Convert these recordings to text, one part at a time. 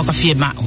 o ka fie mau.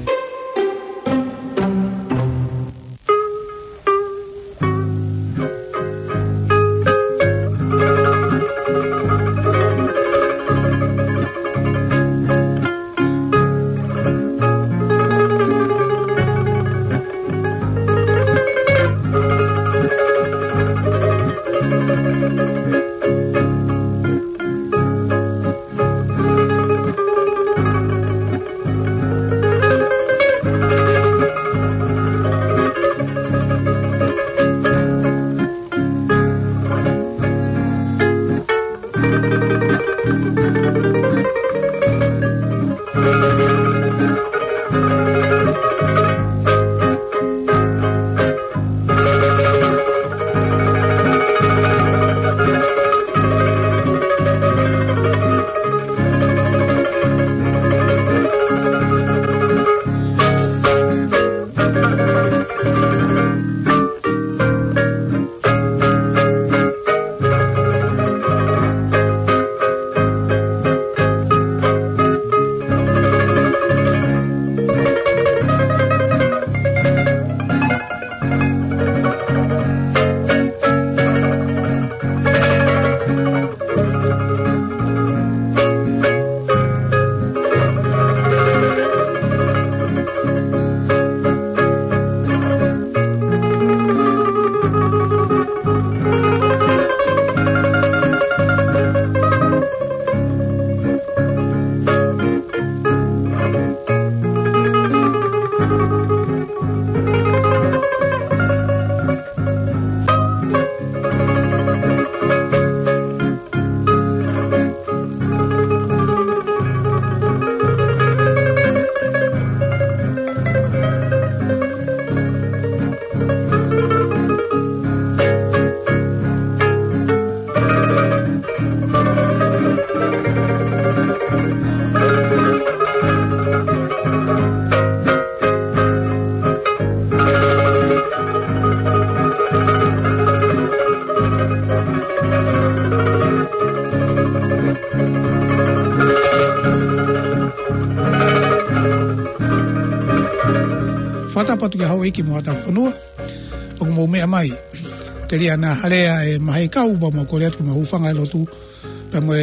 Whatapatu ki hau iki mo ata whanua. O mo mea mai. Te ria na halea e mahi kau ba mo kore atu ma ufanga e lotu. Pe mo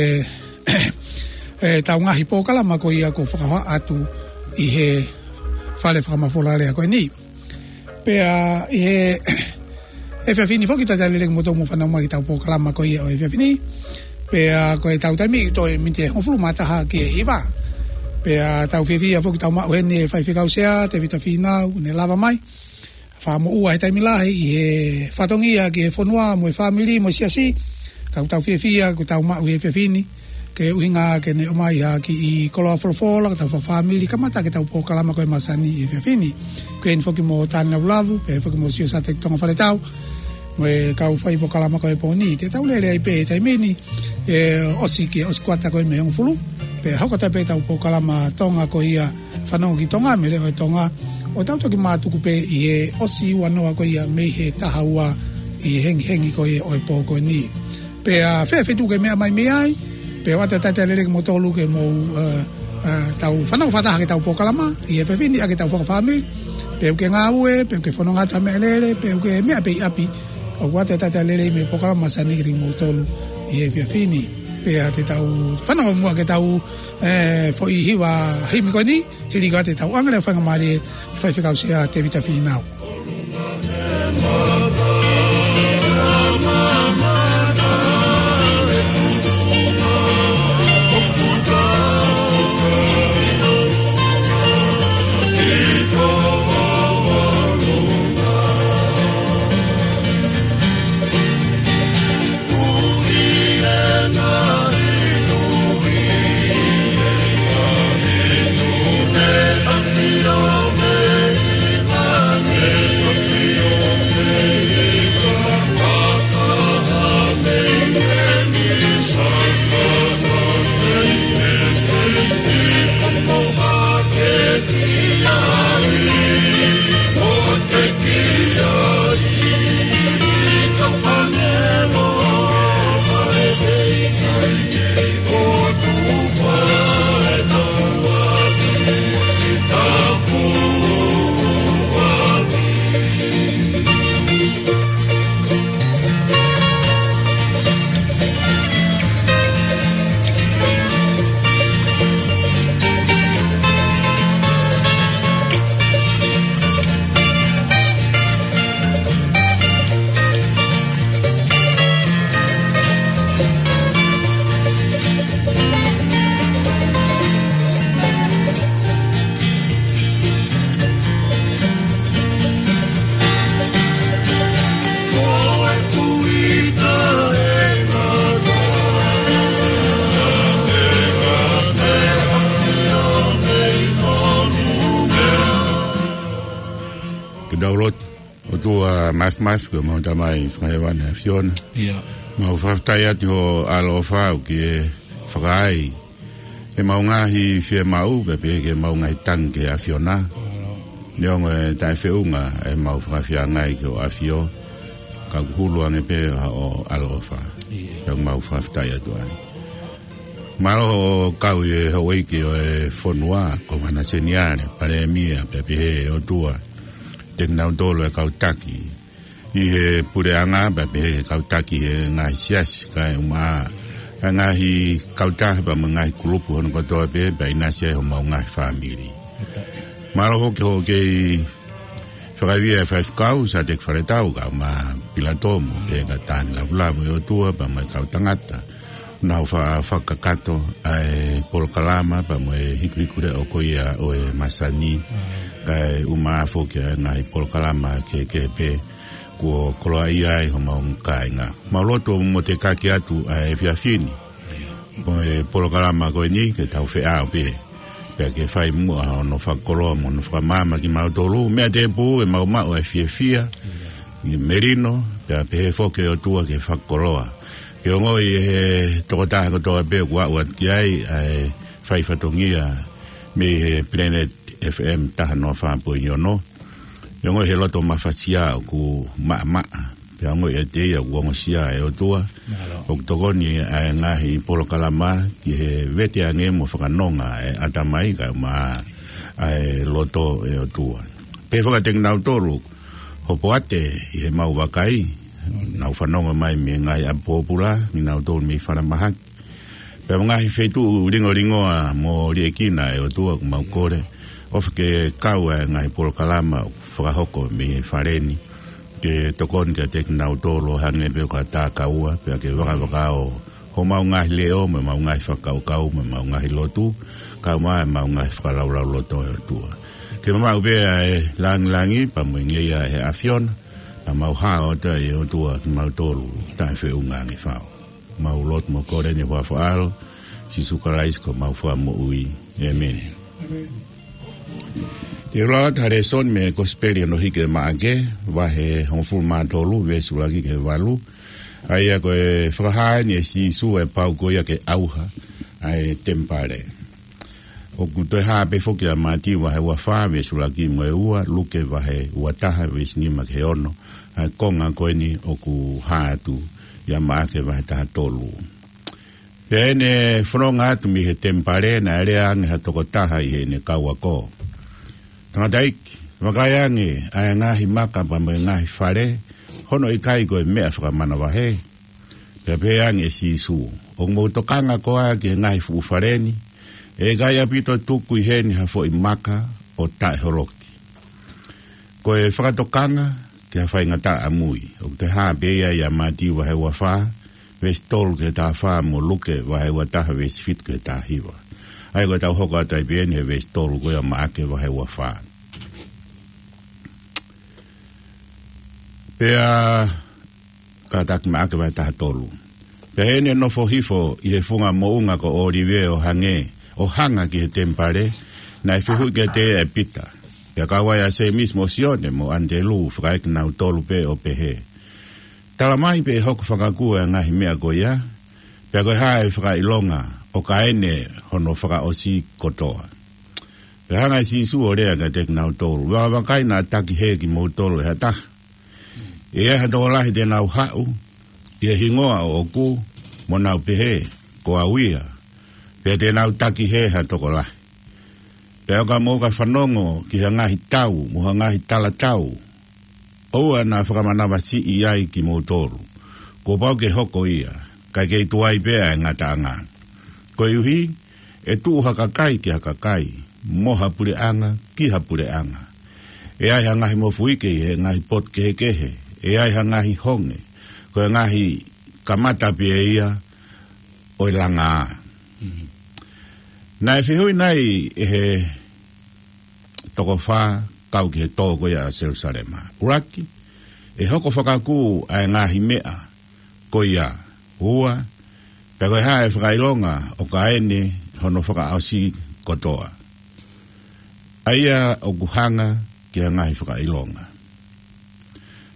tau ngahi pōkala ma ko ia ko whakawa atu i he whale whakamawholare a koe ni. Pe i he whiawhini whoki ta tali lengu mo tō mo whanau mai tau pōkala ma ko ia o e whiawhini. Pe koe tau taimi to e minte hofulu mataha ki e hiwa. Pe tau whiawhia whoki tau mau hene e whaiwhikau sea, te vita whinau, ne lava mai. Whamo ua he taimilahi i he whatongia ki he whanua mo e whamili mo siasi. Tau whiawhia ko tau mau he whiawhini. Ke uhinga ke ne omai ha ki i koloa wholofola, tau whamili kamata ke tau pōkalama koe masani e whiawhini. Koe ni whoki mo tāna ulavu, pe whoki mo sio sa te tonga whale tau. Mo e kau whai pōkalama koe pōni. Te tau lere ai pe e taimeni, osi ki osi kuata koe me hong fulu. Pe haukata pe tau pōkalama tonga ko ia whanau ki tonga, me leo e tonga. O tau toki mātuku pe i he osi wanoa ko ia me he tahaua i hengi ko ia o e pō koe ni. Pe whewhetu ke mea mai me ai, pe wata tata lele ke mo tolu ke mo tau whanau whataha ke tau pōkalama, i he whewhini a ke tau whakawhamil, pe uke ngā ue, pe uke whanongata mea lele, pe uke mea pe i api, o wata tata lele me pōkalama sani ke mo tolu i he whewhini. Pe te tau whanau mua ke tau fo i hiwa himi koe ni, hiri koe te tau angale whangamari whaiwhikau sea te vita whinau. Hey daulot o tua maf ko mo tamai whakaiwan e Fiona. Ia. Mau whaftai ati ho alo whau ki e whakai. E mau ngahi whia mau pepe ke mau ngahi tanke a Fiona. Neongo e tai whiunga e mau whakawhia ngai ki o a Fio. Ka kuhulu ange pe o alo whau. Ia. Mau whaftai atu ai. Maro o kau e Hawaii ki o e whonua ko mana seniare pare mia pepe he o tua te nau tolo e kau taki i he pureanga pepe he kau taki he ngai sias kai uma ngai kau tahi pa ngai kulupu hono kotoa pe pa inasia ho mau ngai family maro ho ke whakawia e whaifkau sa te wharetau ka ma pilatomo pe ka tan lavulavu o tua pa mai kau tangata nau whakakato ai polokalama pa mo e hiku o koia o e masani kai uma foke ngai polokalama ke pe ko koloa ia ho maung kainga maloto mo te kaki atu ai fiafini mo e polokalama ko ni ke tau fea pe ke fai mo no fakolo mo no famama ki mau tolu me te pu e mau o e fiafia ni merino pe foke o tua ke fakoloa ke ongo i he tokota ko toa pe wa ki ai fai fatongia me he Planet FM taha no fa po yono ongo he loto mafasia ku ma pe ongo e te ya wo sia e o tua o togoni ai ngahi polokalama ki he vete ange mo whakanonga atamai ka ma ai loto e o tua pe foka teng nau toru ho poate i he mau wakai nau whanonga mai me ngai a popula ni nau tō mi whanamahak pe ngai whetu ringo mo riekina e o tua ku mau kore of ke kau e ngai polokalama whakahoko me whareni ke tokon ke tek nau tōlo hange pe ka tā kaua pe ke wakao ho mau ngai leo me mau ngai whakau me mau ngai lotu kau mai mau ngai whakaraulau loto e o tua ke mau pe langi pa mo ngeia he Fiona a mau hao te e o tua ki mau tolu tai whiunga ngi whao. Mau lot mo kore ni whawhaaro, si sukarais ko mau wha mo ui. Amen. Te roa tare son me kosperi no hike maage, wahe hongful maa tolu, vesu lagi ke walu. Aia ko e whakahai ni e si su e pau koia ke auha, ai tempare. O kutoe haa pe foki a mati wahe wafaa vesu lagi mo e ua, luke wahe uataha vesnima ke ono. Ai konga koeni o ku haatu ia maake wahe taha tolu. Pene whanonga atu mi he tempare na ere ange ha toko taha i he ne kaua ko. Tangataiki, wakai ange ai ngahi maka pa me ngahi whare, hono i kai koe mea whakamana wahe. Pea pe ange si su. O ngotokanga koa ke ngahi fuufareni, e gai apito tuku i heni ha fo i maka o tae horoki. Koe whakatokanga, ke hawhai ngata amui. O te haa beia ia mati wahe wafaa, ves tol ke ta whaa mo luke wahe wataha ves fit ke ta hiwa. Ai koe tau hoka atai pien he ves tol koe a maake wahe wafaa. Pea katak maake wahe taha tolu. Pea hene nofo hifo i he funga mo unga ko oriwe o hange, o hanga ki he tempare, na e whihu ke te e pita. Pea kawai a se mismo sione mo andelu whakaik nau tolu pe o pehe. Tala mai pe hoko whakakua ngahi mea koia, pea koe hae whakailonga o kaene hono whakaosi kotoa. Pea hanga si su o rea ka tek nau tolu, wakai na taki he ki mo tolu e hata. E eha tō lahi te nau hau, e hingoa o ku mo nau pehe ko awia, pea te nau taki he ha toko lahi. Pea ka mo ka whanongo ki ha ngahi tau, mo ha ngahi tala tau. Oua na whakamanawa si i ai ki mo toru. Ko pau ke hoko ia, kai kei tuai pea e ngata anga. Ko iuhi, e tuu hakakai ki hakakai, mo hapure anga ki hapure anga. E ai ha ngahi mo fuike e ngahi pot kehe kehe, e ai ha ngahi honge, ko e ngahi kamata pia ia o langa. Na e whihui nai e he toko wha kau ki he tōko ia Jerusalema. Uraki, e hoko whakaku ai ngahi mea ko ia ua, pe koe hae whakailonga o ka ene hono whakaosi kotoa. Aia o kuhanga ki a ngahi whakailonga.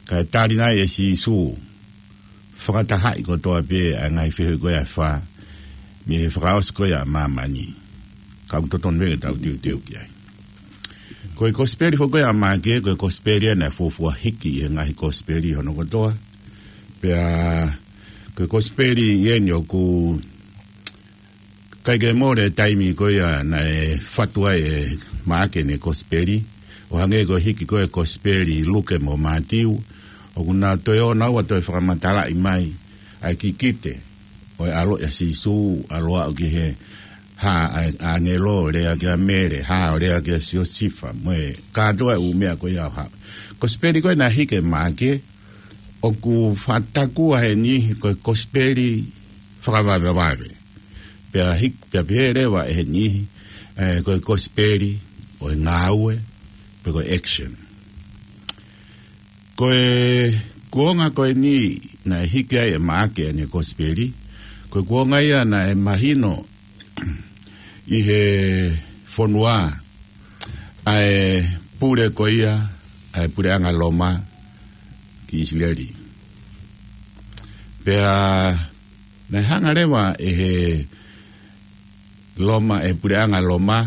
ka tarina e si su whakatahai ko toa pe a ngai whihu koe a wha mi he whakaos koe a mamani ka utoton mege tau tiu ki ai koe kosperi fo koe a make koe kosperi ana fufua hiki e ngai kosperi hono ko toa pe a koe kosperi ien yo ku kai ke more taimi koe a na e fatua e make ne kosperi o hange ko hiki koe kosperi luke mo matiu o kuna toi o naua toi whakamatala i mai ai ki kite o e alo ya sisu aloa o ki he ha a ngelo rea ki a mere ha o rea ki a sio sifa moe kātoa u mea koe au ha kosperi koe na hike make o ku whatakua he ni koe kosperi whakawawawave pia hik pia piherewa e he ni koe kosperi o e ngāue pe koe action koe kuonga koe ni na e hiki ai e maake ane kosperi koe kuonga ia na e mahino i he whonua ai pure koe ia ai pure anga loma ki Isileri pea na hanga rewa e he loma e pure anga loma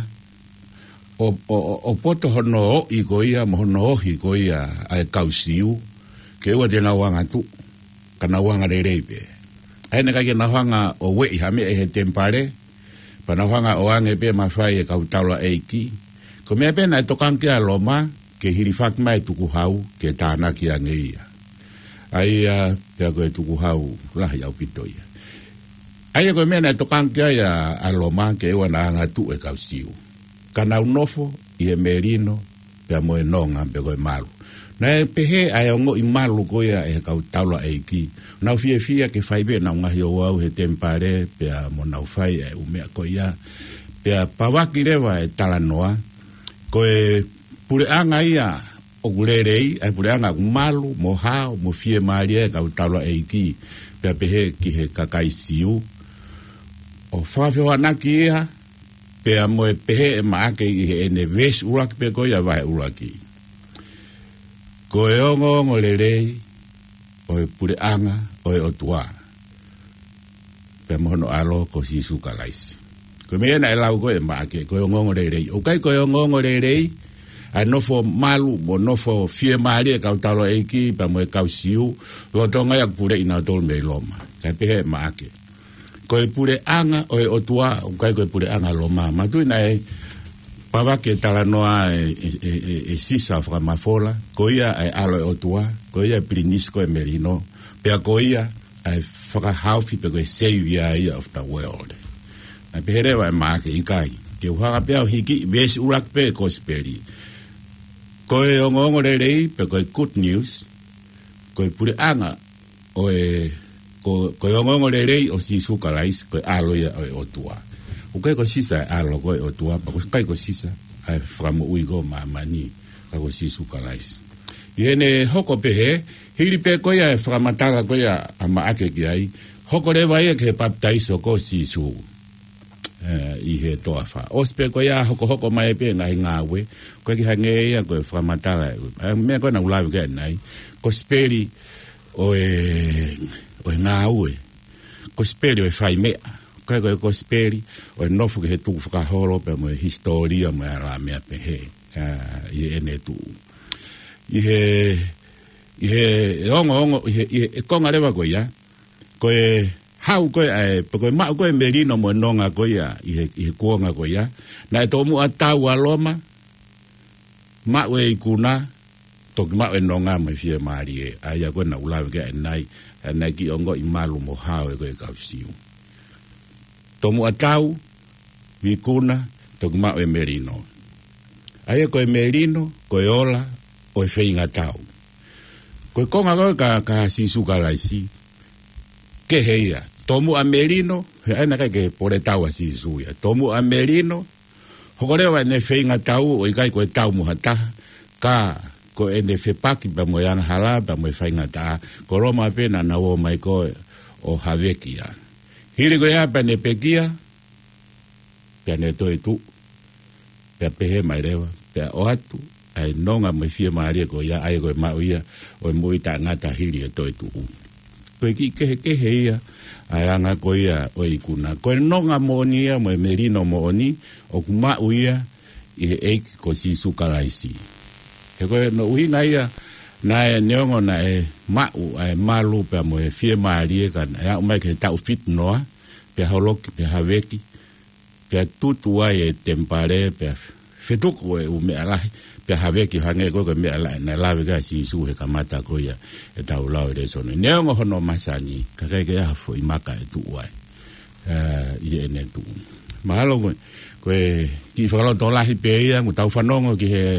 o poto hono o i koia mo hono o hi koia ai kausiu ke ua tena wanga tu kana wanga reipe ai na ka wanga o we ha me e tempare pa na wanga o ange pe mafai e kautalo eiki ko me pe na tokan ke aloma ke hirifak mai tuku hau ke tana ki angeia ai pe ko tuku hau la ya pitoia ai ko me na tokan ke ya aloma ke ua na anga tu e kausiu kana unofo i e merino pe mo e nonga pe ko e malu na e pehe ai ongo i malu ko ia e kau taula eiki na fia ke fai be na ngahi o au he tempare pe mo na fai e umea ko ia pe pawaki rewa e talanoa ko e pure anga ia o gurerei ai pure anga malu mo hao mo fie maria e kau taula eiki pe pehe ki he kakai siu o fafio anaki ia pe mo e pehe e maake i he ene ves uraki pe ko ia vai uraki ko e ongo lerei o e pure anga o e otua pe mono alo ko si suka laisi ko me na lau ko e maake ko e ongo lerei o kai ko e ongo lerei a nofo malu mo nofo fie mari e kautalo eiki pe mo e kausiu lo tonga ya pure ina tol me loma ka pehe maake ko e pure anga o e otua o kai ko e pure anga loma ma tu na e pava ke talanoa e sisa fra mafola ko ia e alo e otua ko ia prinisco e merino pe ko ia e fra haufi pe ko e savior of the world na pere va ma ke ikai ke uha pe hiki ves urak pe kosperi ko e ongo rei pe ko good news ko e pure anga o e ko ongo rei o si sukalais ko alo ia o tua o kai ko sisa alo ko o tua ko kai ko sisa ai from uigo mamani ko si sukalais yene hoko pehe hiri pe ko ia framatala ko ia ama ake ki ai hoko le vai ke baptizo ko si su i he toafa ospe ko ia hoko mai pe ngai ngawe ko ki hange ia ko framatala me ko na ulawe ke nai ko speri o ngawe ko speri o fai me ko speri o nofu ke tu fuka holo pe mo historia mo la me pe he i ene tu i he ongo i ko ngareva ko ya ko e hau ko e ko ma ko e merino mo nonga ko ya i ko nga ko ya na to mu atau aloma ma we kuna to ma e nonga me fie mari aya ko na ula ke nai na ki ongo i malu mo hau ko e kausiu tomu atau vikuna togma e merino ai ko e merino ko e ola o e feinga tau ko konga ka sisu kalaisi ke heia tomu a merino ai na ke pore tau a sisu ya tomu a merino hokore wa ne feinga tau o i kai ko e tau mo hata ka ko e ne fepaki ba mo yana hala ba mo feinga ta ko roma pena na o mai ko o havekia hiri ko ya pa ne pekia pe ne to tu pe pehe mai rewa pe o atu ai nonga me fia maria ko ia ai ko ma ia o mo ita ngata hiri to tu ko ki ke ia ai anga ko ia o ikuna ko nonga mo nia mo merino mo ni o kuma ia e ko si su kalaisi e ko no uinga ia na neongo na mau ai malu pe mo fia maria kan ya o mai ke ta fit no pe holok pe haveki pe tutu ai tempare pe fetuko e me ala pe haveki hange ko me ala na lave ga si su he kamata ko ya e tau lao de sono neongo hono masani ka ke ya fo imaka e tu ai i ene tu mahalo ko ki falo dola hi pe ya ngo tau fanongo ki he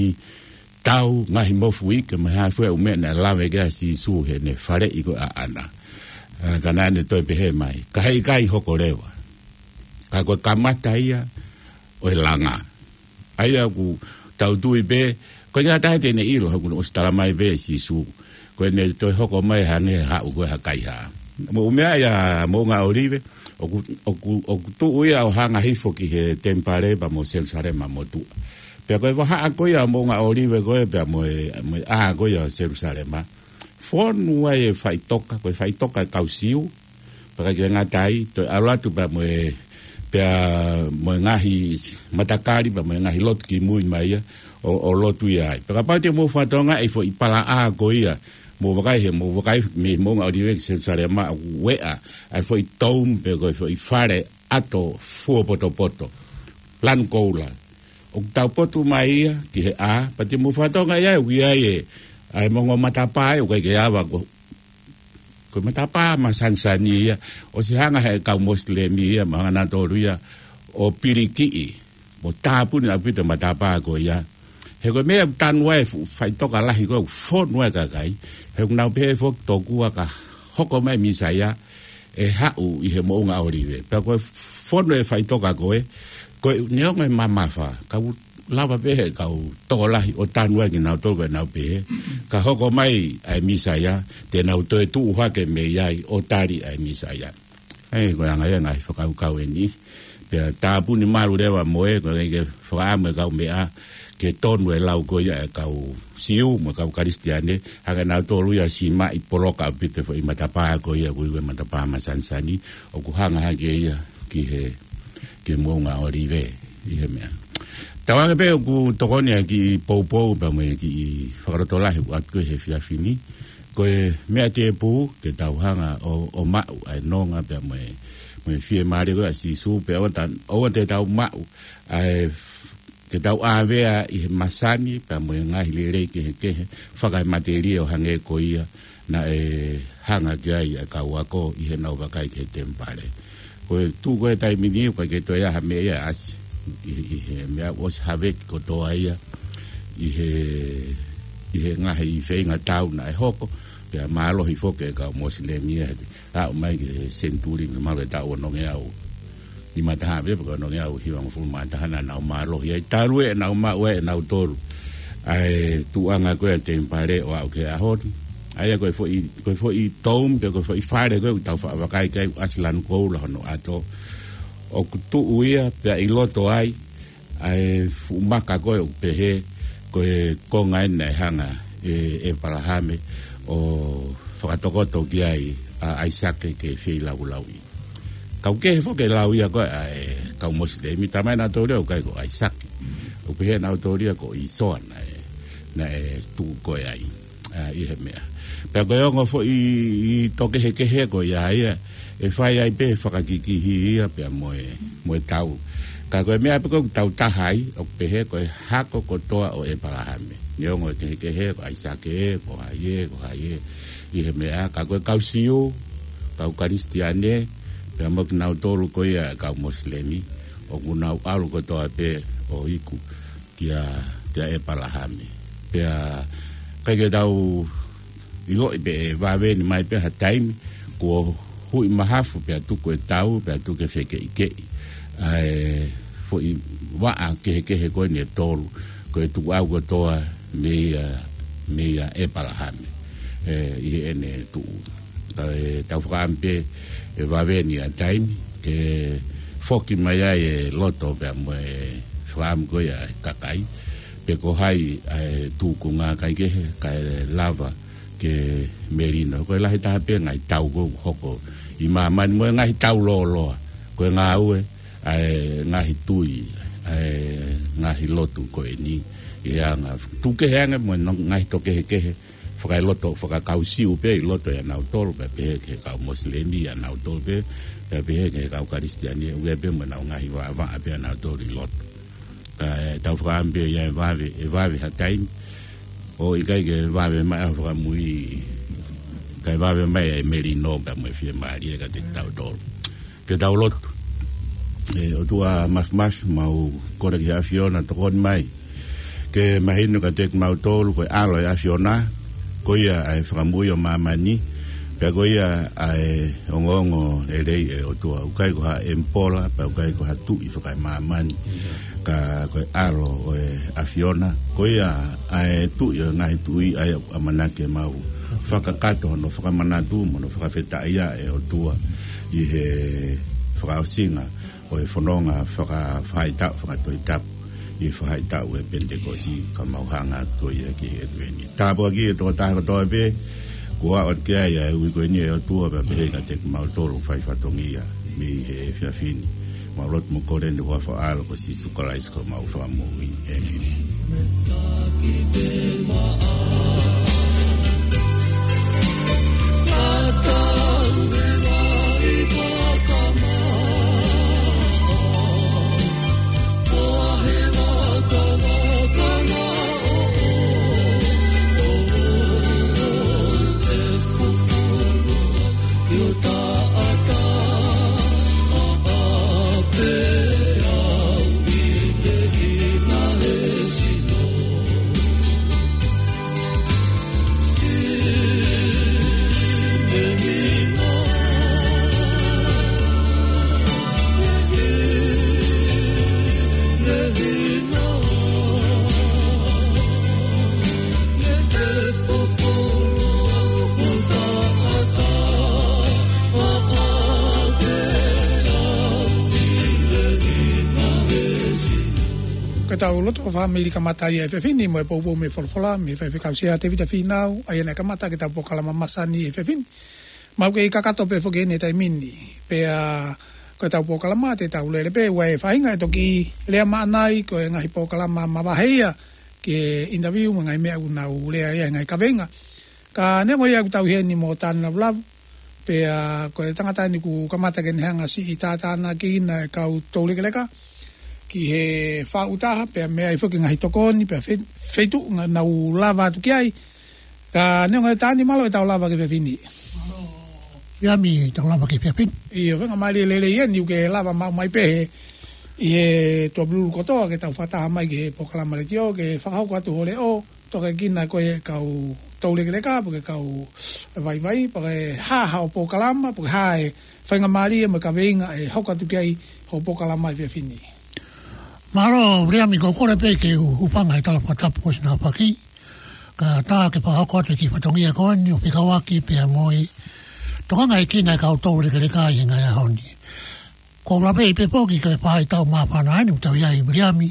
ngahi mo fui ke ma ha fo o me na lave ga si su he ne fare i ko ana kana ne to pe he mai ka hei kai hokorewa ka ko kamata ia o langa aia ku tau tui be ko nya ta te ne ilo ku o stala mai be si su ko ne to hoko mai ha ne ha u ko ha kai ha mo me ya mo nga olive o tu ia o hanga hifo ki he tempare ba mo sel sare ma mo tu pe ko ha ko ia mo nga olive ko pe mo a ko ia sel sare ma fon uai fai toka kausiu para que ngatai to ala tu ba mo mo ngahi matakari ba mo ngahi lot ki mui mai o lotu ia para pa te mo fatonga e fo ipala a ko ia mo vakai me mo nga odiwe se sare ma wea ai fo tom pe ko fo fare ato fu poto plan koula o tau poto mai ki he a pa te mo fatonga ia wi ai mongo matapa o ke ava ko matapa masansani o si hanga he ka moslemi ia mangana toruia o piriki mo tapu na pito matapa ko ia he ko me tan we fai toka la hi ko fon we ka kai he na pe fo to ku ka hoko mai misaya e ha u i he mo nga orive pa ko fon we fai toka ko ne o me mama fa ka lava pe ka to la o tan we na to we na pe ka hoko mai ai misaya te na to tu ha ke me yai o tari ai misaya ai ko nga nga fo ka ni pe tapu ni malu rewa mo e ko ke fo me ka me a ke tonu e lau ko ia ka siu mo ka kristiane aga na to lu ya sima I poloka pite fo I matapa ko ia ko matapa masansani o ku hanga ha ke ia ki he ke mo nga orive I he me tawa pe ku tokoni ki popo ba mo ki forotola he at ko he fia fini ko me ate pu ke tau hanga o ma ai nonga pe mo fie mari ko si su pe o te tau ma ai te tau avea I masani pa mo ngahi le ke whakai materi o hange ko ia na hanga kia ia ka wako I he nau wakai ke tempare ko tu ko tai mini ko ke to ia ha me ia asi I he mea os havek ko to ia I he ngahi I whenga tau na hoko pe malo hi foke ka moslemi a mai ke senturi na malo tau no ngea o Ni mata be ko no ya hi wang fu mata na na ma lo ya taru e na ma we na toru ai tu anga ko te pare o ke a hot ai ko I tom be ko I fare ko ta fa kai kai aslan ko lo no ato o tu uia pe I loto ai fu maka ko pe he ko ngai na hanga e palahame o fa tokoto ki ai sake ke fi la ulawi kau ke fo ke lau ia ko kau moslemi tamai na to leo kai ko Isaac o pe na to leo ko I son na tu ko ai I he me pe ko yo fo I to ke ko ia e fai ai pe fa ki hi pe mo tau ka ko me pe ko tau ta hai o pe he ko ha ko to o e para hame yo ngo ke ko Isaac ko ai I he me ka ko kau siu kau kristiane pe mo na tolu ko ia ka moslemi o kuna alu ko to pe o iku kia e palahame pe ka ke dau ilo be va ve ni mai pe ha time ko hui mahafu pe tu ko tau pe tu ke feke ke ai fo I wa ke ko ni tolu ko tu au ko to me e palahame I ene tu ta frampe e va veni a time ke foki mai ai loto pe mo fram ko ya kakai pe ko hai tu ku nga kai ke kai lava ke merino ko la ta pe ngai tau ko hoko I ma man mo ngai tau lo ko nga u ngai tui ngai lotu ko ni ia nga tu ke hanga mo ngai to ke faka loto faka kausi u pe loto ya na tol pe ke ka moslemi ya na tol pe ke ka kristiani u pe mo na ngai va pe na tol loto tau faka ambe ya va ha time o I kai ke va mai faka mui kai va mai merino ka mo fie maria ka te tau tol ke tau loto o tua mas mau kore ki afiona to kon mai ke mahino ka tek mau tol ko alo ya afiona ko ia ai framuyo mamani pe ko ia ai ongongo ele o tua kai ko ha empola pe kai ko ha tu I fa mamani ka ko alo afiona ko ia ai tu ia ngai tu ai amanake mau fakakato no fakamanatu no fakafeta ia o tua I he fakasinga o fononga fakafaita fakatoita I faita we pentecosi ka mauhanga ko ia ki edweni tabo ki to ta ko be ko a ke ia we ko ni o tua be ka te mau tolo fai fatongia mi he fiafini ma lot mo ko den wa fa al ko si sukalais ko mau fa mo I tau loto family kamata ia fefini mo po me folfola me fe kausia te vita finau ai na kamata ke tau pokala mamasani fefini mau ke kakato pe foge ne tai mini pe ko tau pokala mate tau le pe wai fainga to ki le manai ko nga hipokala mama bahia ke interview ngai me una ule ai ngai kavenga ka ne mo ia tau he ni mo tan la pe ko tangata ni ku kamata ke hanga si itata na ki na kau tole keleka ki he whautaha pe mea I whuki ngahi tokoni pe whetu na u lava tu ki ai ka neonga tāni malo e tau lava ke whiwhini ia mi tau lava ke whiwhini ia whenga maari lele ia niu ke lava mai pehe I he tua blulu kotoa ke tau whataha mai ke he pokalama le tio ke whakahau ko atu hole o toke kina koe kau taule ke leka puke kau vai puke haha o pokalama puke hae whenga maari e mo ka veinga e hauka tu ki ai ho pokalama I whiwhini Maro rea mi kokore pe ke upanga I tala whatapu ko sina whaki. Ka tā ke whahakoatu ki whatongia koani o pikawaki pe a moi. Tokanga I kina kau tōre ke reka I ngai ahoni. Ko lape I pe poki ke whai tau mawhana anu tau iai mriami.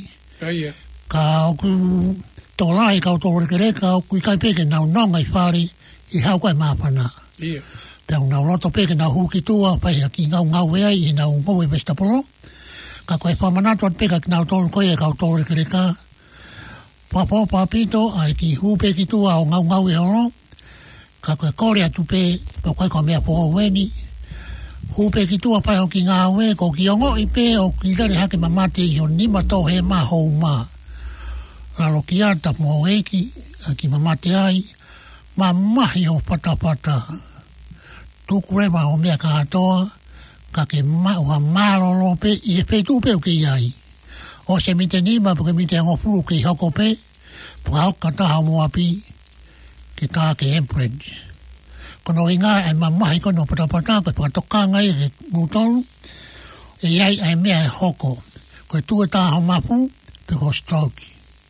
Ka oku tōrai kau tōre ke reka oku I kai pe ke nau nonga I whare I hau kai mawhana. Pe au nau roto pe ke nau huki tua pai ki ngau weai I nau ngoe Vestapolo. Ka koe whamanatu at peka ki nau tōru koe e kau tōre kere ka. Papa papito ai ki hupe ki tua o ngau e horo. Ka koe kore atu pe, pa koe koe mea poho weni. Hupe ki tua pai o ki ngā we, ko ki ongo I pe o ki kare hake mamate I o nima tō he ma hou ma. Lalo ki ata mo eki, ki mamate ai, ma mahi o patapata. Tuku rewa o mea ka atoa, ka ke ua marolo pe I e whetu pe o ke iai. O se mite nima po ke mite ango furu ke hoko pe, po ka hoka taha mo api ke tā ke emprage. Kono I ngā e mamahi kono patapata koe pakatokanga I he mūtolu, e iai ai mea e hoko, koe tua taha mapu pe ko stroke.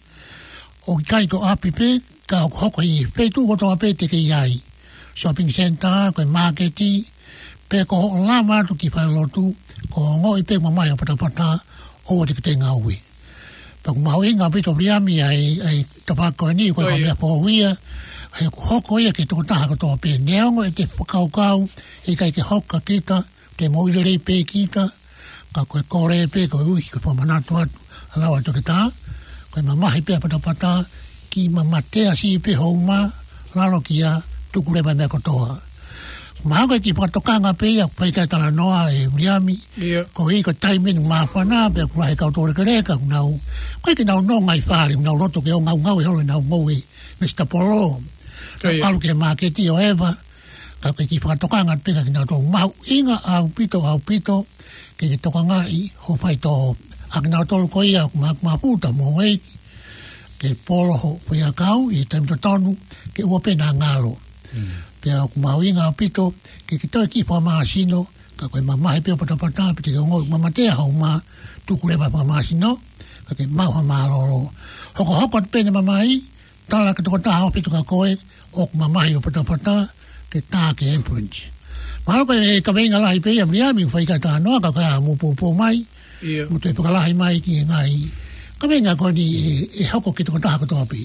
O ki kai ko api pe, ka hoko I whetu kotoa pe te ke iai. Shopping center, koe marketi, pe ko lama tu ki whailotu, ko ngoi pe mamai o patapata, o te kite ngāui. pa mau inga pito riami ai tapako ni ko me po wia ai hoko ia ke to taha ko to pe neongo e te kau e kai ke hoka kita te moile pe kita ka ko kore pe ko ui ko pa manatu ala wa to kita ko mama hi pe pata ki mama te asi pe homa lalo kia tukule ba me ko toa Maha ki patokanga pe ia pe ka tala noa e riami ko i ko timing ma pana pe ko ai ka to re ka nau ko ki nau no ngai fare nau loto ke ngau e ho nau ngoi Mr. Polo alu ke ma ke ti o eva ka pe ki patokanga pe ka nau to mau inga au pito ke tokanga i ho pai to ak nau to ko ia ma puta mo e ke polo ho pe akau i tem to tonu ke o pe na ngalo Pea ku mawinga pito ke kita ki pa masino ka ko mama he pe pata pe ke ngo mama te ha ma tu ku le pa masino ka ke ma ha ma lo hoko pe ne mama i tala ke to ta ha pito ka ko e o mama i pata ke ta ke punch ma ko e ka venga la i pe ya mi fai ka ta no ka mu po mai mu te pa la mai ki ngai ka venga ko ni e hoko ke to ta ko to pe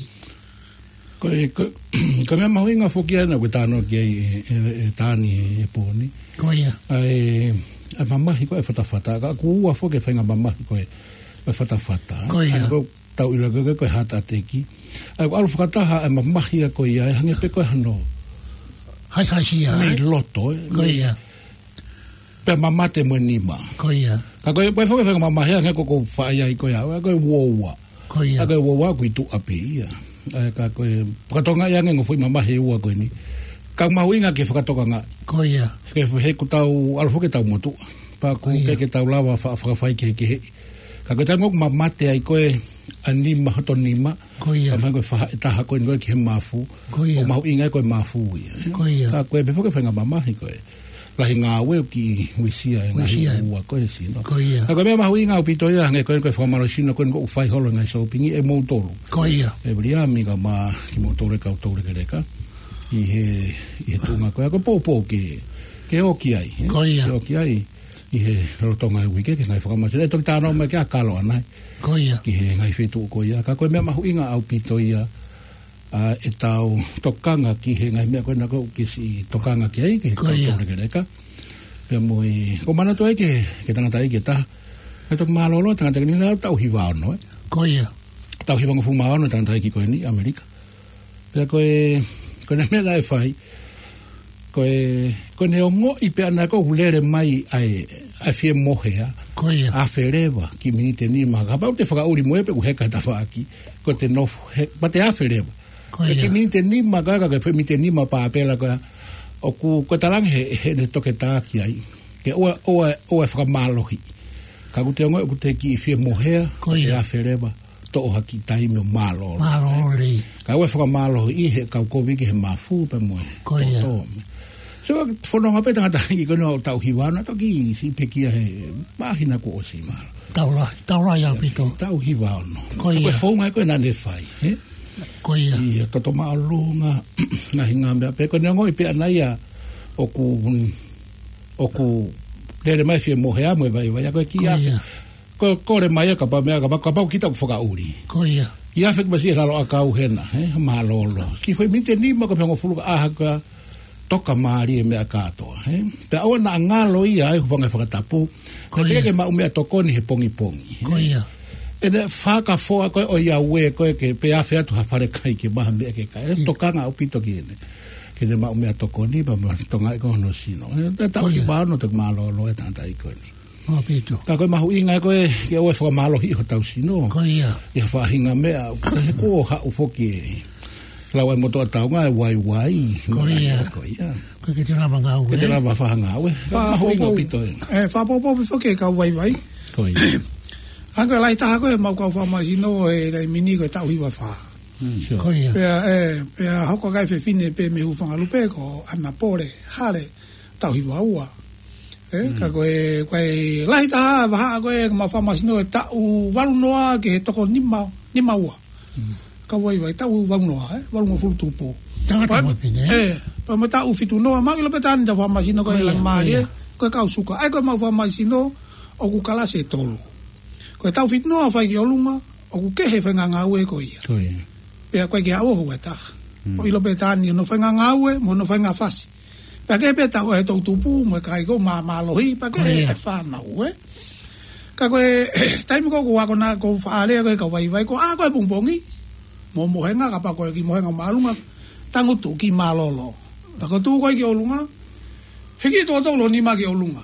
Ko me mahuinga fokia na wetano ki e tani e poni. Ko ia. Ai mamahi ko e fatafata. Ka kuua foke whainga mamahi ko e fatafata. Ko ia. Ko tau ila ko e hata teki. Ai ko alu whakataha e mamahi a ko ia e hange pe ko e hano. Hai ia. Mei loto e. Ko ia. Pe mamate mo nima. Ko ia. Ka ko e foke whainga mamahi a hange ko whaia i ko ia. Ko e woua. Ko ia. Ko e woua ko i tu ape ia. Ka koe whakatonga ia ngengo fui mama he ua koe ni ka mahuinga ke whakatoka nga ko ia ke he ku tau alfo ke tau motu pa ku ke tau lawa whakawhai ke he ka koe tangok mamate ai koe anima hotonima ko ia ka koe whaetaha koe ngoe ki he mafu ko ia o mahuinga koe mafu ia ko ia ka koe befo ke whainga mamahi koe lahi ngā weo ki wisia e ngā ua koe sino ko ia ka koe mea mahuinga o pito ia nge koe whakamaro sino koe ngo ufai holo ngai sopingi e moutoro ko ia e briami ka ma ki moutore ka utore ke reka i he tunga koe ko popo ke o ki ai ko ia ke o ki ai i he rotonga e wike ke ngai whakamaro e toki tāno mai ke a kalo anai ko ia ki he ngai whetu ko ia ka koe mea mahuinga au pito ia e tau tokanga ki he ngai mea koe na ko ki si tokanga ki ai ke he kautore ke reka pia moi ko mana to ai ke tangata ai ke ta e tok malolo tangata ke ni na tau hiwa ono ko ia tau hiwa ngofuma ono tangata ai ki koe ni Amerika pia koe ne mea lai fai koe ne ongo i pia na ko hulere mai ai fie mohea ko ia a fereva ki minite ni ma ka pa te whaka uri moe pe ku heka ta whaki ko te nofu pa te a fereva ki minite ni ma kaka ke minite ni ma pa apela ko o ku talang he ne toke taki ai ke o whakamalohi ka ku te ongo ku te ki fie mohea te a fereva to o haki taimi o malolo malolo ka ue whakamalohi i he kau kovi ki he mafu pe moe ko ia so whanonga pe tangata i kono o tau hiwana toki si pekia he mahina ko o si malo taula ia pito tau hiwana ko ia koe whaunga koe nane whai ko ia ia kato maalunga na hinga mea pe koe neongo i pe anaia o ku lere mai fie mohea moe vai vai koe ki afe kore mai ka pa mea ka pa kita ku whaka uri ko ia ia fek basi ralo akau hena malolo ki foi minte ni ma ko pengo fulu aha ka toka mari e mea katoa pe awa na ngalo ia e huwanga whakatapu ko te ma umea tokoni he pongi ko ia e ne whaka foa koe o ia ue koe ke pe awhea tu hawhare kai ke maha mea ke kai tokanga o pito ki ene ke ne ma umea tokoni pa ma tonga i kono sino e tau ki maano te malolo e tanta i koni o pito ka koe mahu inga koe ke oe whakamalo hi ho tau sino ko ia ia whahinga mea he ko ha ufoki lau e motoa taunga e wai ko ia ko ke te lava ngau ke te lava whahanga ue mahu inga pito e whapopo bifo ka wai ko ia Anga lai taha koe mau kau whamasino e rei mini koe tau hiwa wha. Ko ia. Pea hoko kai whine pe me hufanga lupe ko ana pore, hare, tau hiwa ua. Ka koe lai taha waha koe ma whamasino e tau warunoa ke he toko nima ua. Ka wai tau warunoa, warunoa fulu tupo. Tangata mo pine. Pa ma tau fitu noa, ma ilo petani ta whamasino koe lang maari koe kau suka. Ai koe ma whamasino o kukala se tolu. Koe tau fitnoa whai ki olunga, o ke he whenga ngau e ko ia. Pea koe ki a oho e taha. O ilo pe tāni no whenga ngau e, mo no whenga whasi. Pea ke pe tau e tau tupu, mo e kai ko ma lohi, pea ke e whanau e. Ka koe, taimi ko wako na ko whaalea koe ka vai ko a koe pungpongi. Mo mohenga ka pa koe ki mohenga maalunga, tangutu ki malolo. Taka tu koe ki olunga, hiki tō tolo ni ma ki olunga.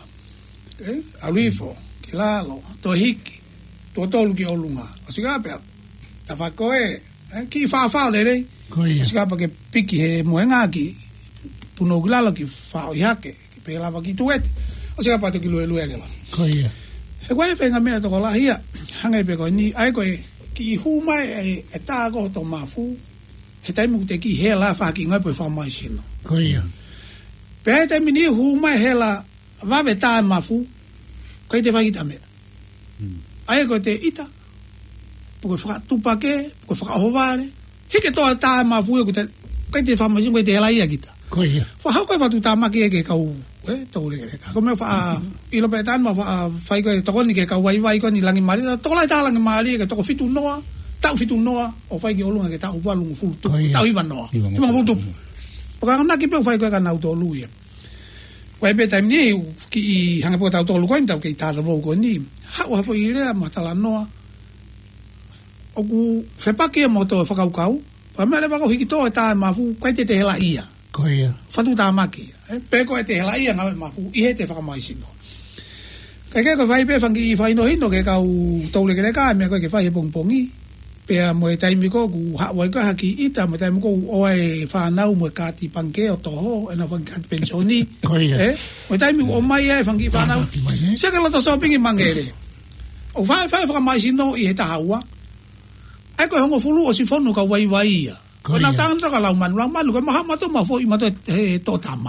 Arifo, ki lalo, tō hiki, tō tolu ki olunga. O siga pea, ta whakoe, ki whaafao lere. O siga pa ke piki he mohenga ki, puno kilalo ki whao ihake, ki pe lava ki tuete. O siga pa to ki lue lewa. He koe whenga mea toko la hia, hangai pe koe ni, ai koe, ki humai e tā koho tō mafu, he taimi ku te ki he la whaki ngai poi whamai sino. Pe he taimi ni humai he la wawe tā e mafu, koe te whakita mea. Ai koe te ita, puke whakatupake, puke whakahovare, hike toa tā e mafu e koe te whamai sino, koe te hela ia kita. Whahau koe whatu tā maki e ke kau, tau reke ka. Ko me fa ilo pe tan ma fa fai ko to ni ke ka wai ko ni langi mari to lai ta langi mari ke to fitu noa ta fitu noa o fai ke olunga ke ta uva lungu fu tu ta iva noa i ma fu tu o ka na ki pe fai ko ka na to lu ye wai pe tam ni ki hanga po ta to lu ko nta ke ta ro ko ni ha wa fo ile ma ta la noa o ku fe pa ke mo to fa ka kau pa me le ba ko hiki to ta ma fu ko te hela ia Fatu tā maki. Peko e te hela ia ngawe mafu, i he te whakamai sino. Kai ke whai pe whangi i whaino hino ke kau taule ke reka, mea koe ke whai he pongpongi. Pea mo e taimi ko ku hawai koe haki ita, mo e taimi ko oe whanau mo e kāti panke o toho, e na whangi kāti pensioni. Mo e taimi ko o mai e whangi whanau. Seka loto sopingi mangere. O whai whakamai sino i he tahaua. Ai koe hongo fulu o si whonu ka wai ia. Ko na tanga ka lau manu ko maha to ma fo i mato he to tama.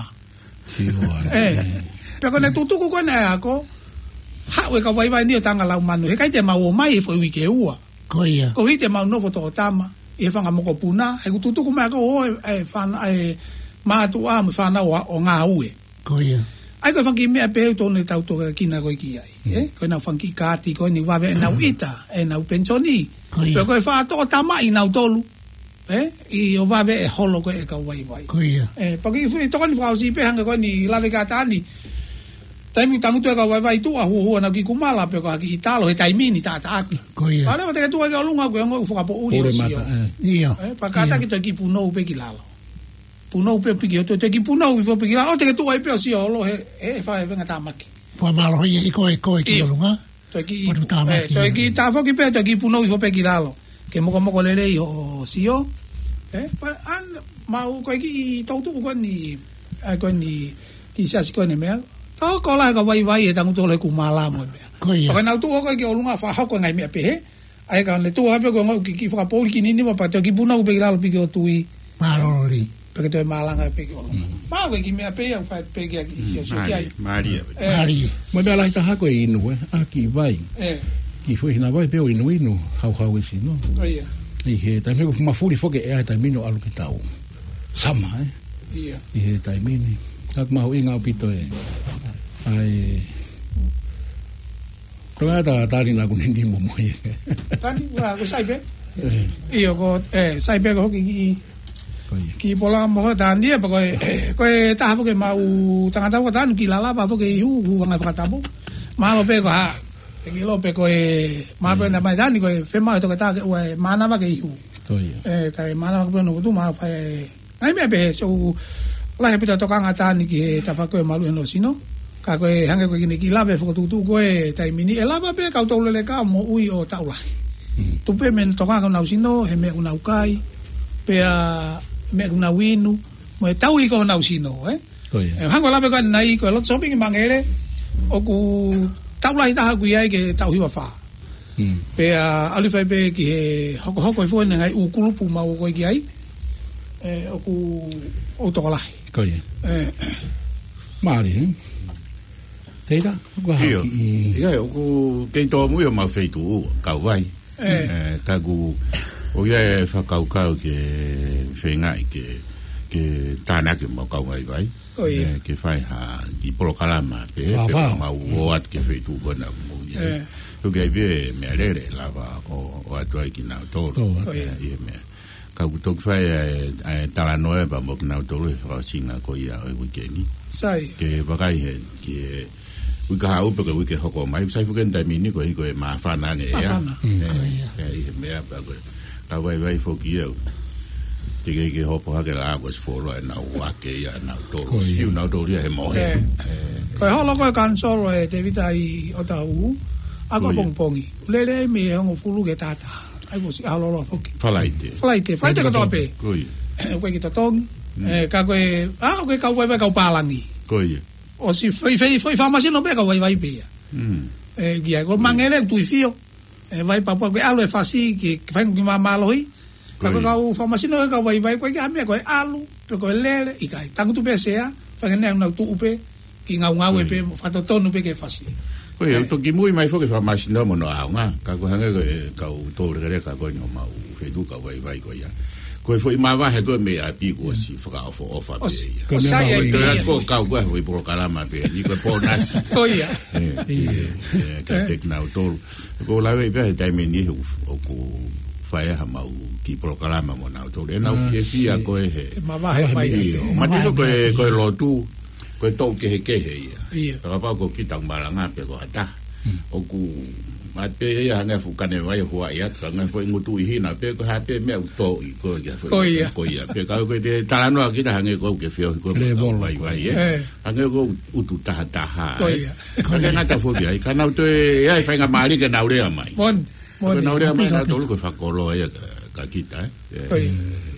Pe ko ne tutu ko na ko ha we ka vai ni tanga lau manu he kai te ma o mai fo wi ke ua. Ko hi te ma no fo to tama e fanga mo ko puna e tutu ko ma ko e fan e ma tu a mo fana o nga ue. Ai ko fangi me pe to ne tau to ki na ko ki ai. Ko na fangi kati ko ni wa ve na uita e na pensioni. Pe ko fa to tama i na tolu. I o vawe e holo koe e ka wai. Paki fui tokoni whakausi pe hanga koe ni lawe ka tāni. Taimi tangutu e ka wai tua hua na ki kumala pe ka ki italo he taimini tāta aki. Pale ma te tua ke olunga koe ngoi whakapo uri o sio. Pakata ki to ki punou pe ki lalo. Punou pe piki o te ki punou i fo pe ki lalo. O te ke tua i pe o sio olo he whae venga tāmaki. Pua malo hoi e koe ki olunga. To ki tāwhoki pe to ki punou i fo pe ki lalo. Ke moko lere i o sio pa an mau ko ki tautu ko ni ki sa ko ni me to ko la ka vai e tangu to le ku mala mo me ko na tu ko ki olunga fa ha ko ngai me pe ai ka le tu ha pe ko ki fa po ki ni mo pa to ki puna ko pe la pi ko tu i maroli pe to mala ngai pe ko ma ko ki me pe fa pe ki si ki ai Maria mo be la ta ha ko inu a ki vai ki foi na vai pe o inu hau isi no I he taimi ko mafuri foke e taimi no alu ki tau sama I he taimi ni tak mau inga pito ai ko ada tari na kunindi mo mo tani wa ko sai be io ko sai be ko ki pola mo tani e ko ta foke mau tanga ta ko tanu ki la ba foke hu nga fatabo malo pe ko ha Ki lo pe ko ma pe na mai dani ko fe ma to ka ta ke mana ba ke hu. Kai mana ba no tu ma fa ai me be so la he pita to ka ngata ni ki ta fa ko malu no sino. Ka ko hange ko ni ki la be fo tu ko tai mini e la ba pe ka to le ka mo ui o ta ula. Tu pe men to ka na sino he me una ukai pe a me una winu mo ta ui ko na sino hango la be ko nai ko lo shopping mangere o ku Taula ita haku iai ke tau hiwa wha. Pe alifai pe ki he hoko i fua ngai ukulupu mau koe ki ai. Oku o tokolahi. Koe. Maari, Teita? Ia, oku kei toa mui o mau feitu kau vai. Taku o ia e whakaukau ke whengai ke tānaki mau kau vai. Ke whai ha ki polo kalama pe mau oat ke whaitu kona mo Tukai be me alere lava o atua ki na toro. Ia me. Ka kutok fai tala noe ba mo na toro o singa ko ia o weekend. Sai. Ke bakai he ke uka hau pe ke uke hoko mai sai fuken da mini ko iko e mafana nge ya. Ia me ba ko. Ka vai foki eu. Tike ke hopo ha ke la was for na wa ke ya na toro. Siu na toro he mo he. Ko holo ko kansolo e te vitai o tau. Ako pongpongi. Lele me hongo fulu ke tata. Ai mo si alolo foki. Falaite ko tope. Koi. Ko ki totong. Ka ko ko ka wa ka palangi. Koi. O si foi famasi no be ka vai pe. Gia ko mangele tu fio. Vai pa ko alo e fasi ki fa ki mama loi. Ka ko famasi no ka vai ko ki ame ko alu, ko lele i kai. Tangu tu be sea, fa ne na tu upe ki ngau e pe fa tonu pe ke fasi. Ko eu to ki muy mai fo que fa mais no mo no nga ka ko hanga ka u to re ka ko no mau fe du ka vai ko ya ko foi ma va he ko me a pi ko si fa o fa pe ko sai ko ka ko foi por kala ma pe ni ko por nas ko ya ka tek na to ko la ve pe dai me ni o ko fa ha mau ki por kala ma mo na to re na fi ko he ma va he mai ma ni ko lo tu ko to ke he ia pa ko ki tang malanga pe ko ata o ku ma pe ya nga fu kane vai ho ia ka nga foi ngutu hi na pe ko ha pe me to ko ya ko ia pe ka ko de talano ki da nga ko ke fio ko vai anga ko utu ta ha ko ia ka nga ta fo ia ka na to ia fa nga mali ke na ure mai mon na ure mai na to ko fa ko lo ia ka kita ko ia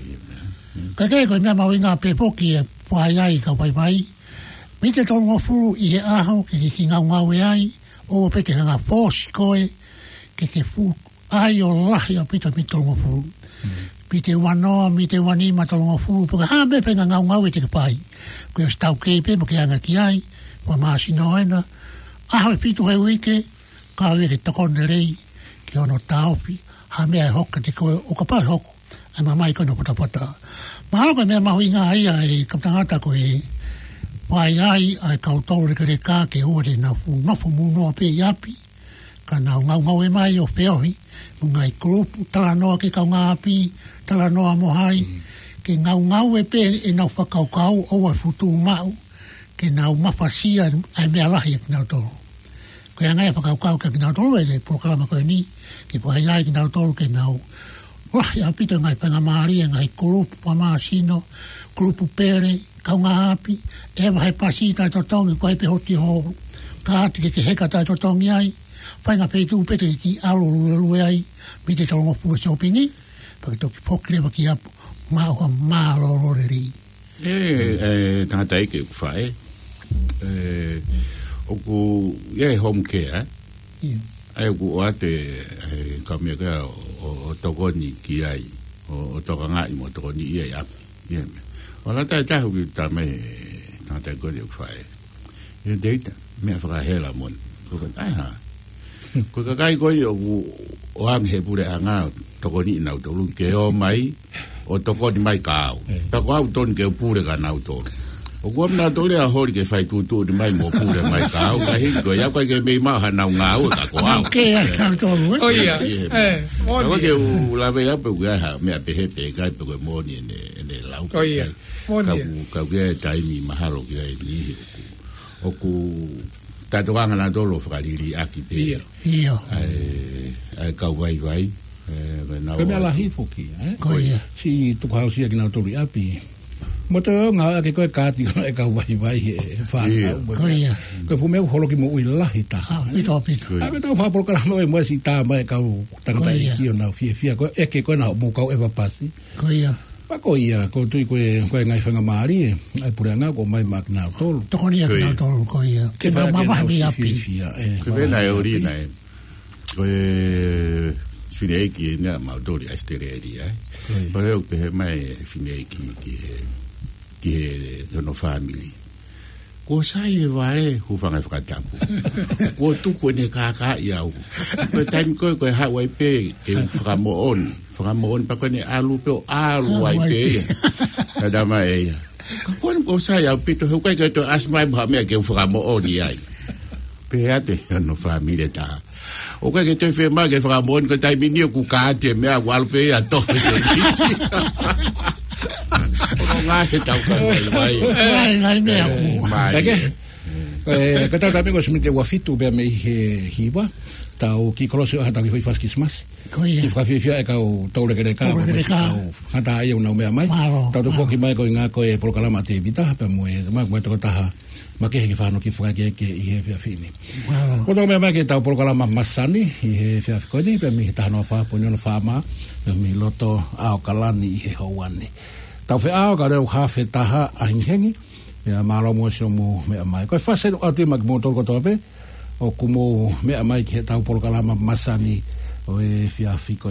ka ke ko me ma winga pe poki pa ai ka vai mi te tongo furu i he aho ke ngau e ai o pe te hanga fōsi koe ke fu ai o lahi a pita mi tongo furu. Mi te wanoa, mi te wanima tongo furu puka ha me penga ngau e te kapai. Koe stau keipe mo ke anga ki ai wa maasi noena. Aho e pitu he wike ka weke takone rei ki ono taopi ha mea e hoka te koe o kapai hoko ai mamai koe no patapata. Mahalo koe mea mahui ngā ia e kaptangata koe pai ai kautau re ka ke ore na fu nofu muno pe yapi ka na ngau e mai o peohi ngai grupu tala noa ke kau ngapi tala noa mohai ke ngau e pe e na whakaukau o a futu mau ke na mafasia ai mea lahi e kinau tolo ko ngai whakaukau ke kinau tolo e le programa koe ni ke pai ai kinau tolo ke nau lahi apita ngai penga maari e ngai grupu pamasino grupu pere kau ngā api, e wahe pasi tai totongi, koe pe hoti ho, ka ati ke heka tai totongi ai, whainga peitu upete ki alo lue ai, mi te tolongo pua shoppingi, pake toki pokrewa ki apu, māua mālo loreri. Tangata eke ku whae, oku, home care, ai oku o ate, ka mea kia o tokoni ki ai, o toka ngai mo tokoni i ai api, wala tai hu ta me na ta go de fai e data me fa hela mon ko ai ha ko ka kai ko o ang he pure anga to ko ni na to lu ke o mai o to ko ni mai ka ta ko auto ni ke pure ka na auto o ko na to le a hori ke fai tu ni mai mo pure mai ka o ka hi ko ya ko ke me ma ha na nga o ka ko au ke auto o ia o ke la ve ya pe ga me pe he pe ka pe ko mo ni ne lau o ia ka ke taimi mahalo ke ni o ku ta to anga na dolo fra li aki pe ai ka vai na o me la hifoki ko ia si tu ka si ki na to ri api mo te nga ke ko ka ti ka vai fa ko ia ko fu me holo ki mo ui la hita pito a me to fa por ka no e mo si ta mai ka tanga ki na fia ko e ke ko na mo ka e va pasi ko ia pa ko ia ko tu ko ngai fanga mari ai pura nga ko mai mak na tol to ko ia na tol ko ia ke ma ma mi api ke ve na ori na ko finei ki na ma do ri asteria po le pe mai finei ki no family ko sai vai hu fanga fa tapu ko tu ko ne ka ia ko time ko ha wai pe ke fra mo on pa ko ne alu wai pe ada mai ko sai au pito ko ke to asmai ba me ke fra mo on ai pe ate no family ta o ka ke te fe ma ke fra bon ko tai mini ku ka te me a wal pe a to se o nga he tau ka Ai me a que tal también os mete wafitu be me hiwa tau ki kolosio hata ki foi faskismas ki fafia ka o tau le ka hata ai una me mai tau to foki mai ko nga ko e proclama te vita pe mo ma to ta ma ke fa no ki fa ke i he fini ko to me ke tau proclama masani i he fa ko ni pe mi ta no fa po no fa ma mi loto a kalani i he hoani tau fe a ka le ha fe ta ha a hingi ya malo mo so mo me mai ko fa se o te mag mo to ko to pe o como me mai que tau proclama masani o e fia fico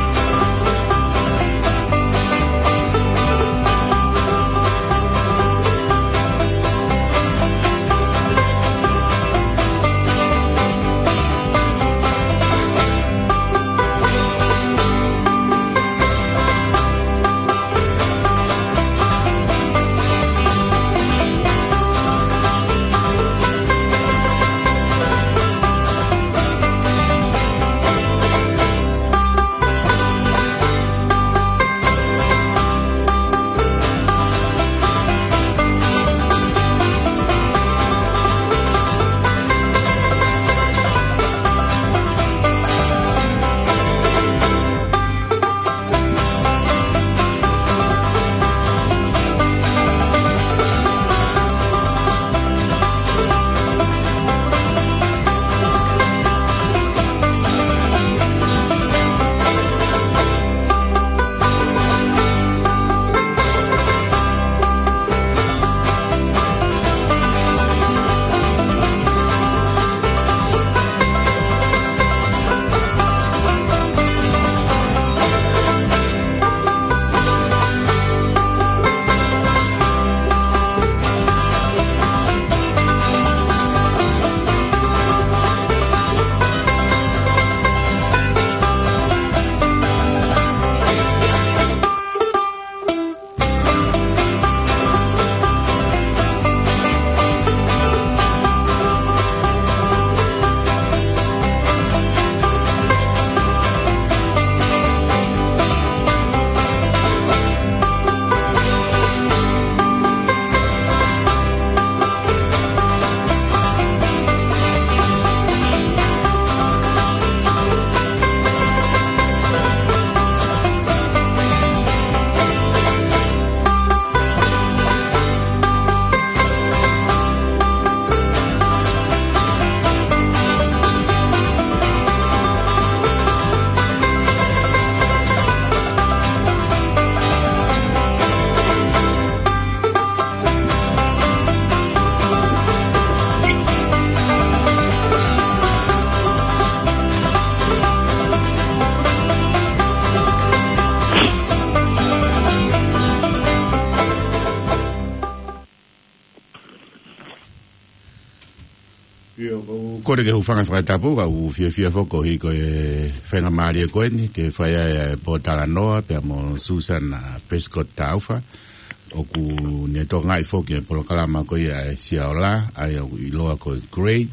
Kore ke hufanga whakatapu ka u fia foko hi ko e whenga maari e koeni ke whaia e po Talanoa pe mo Susan Prescott Taufa o ku ne to ngai foki e polokalama ko e siaola ai o i loa ko Grey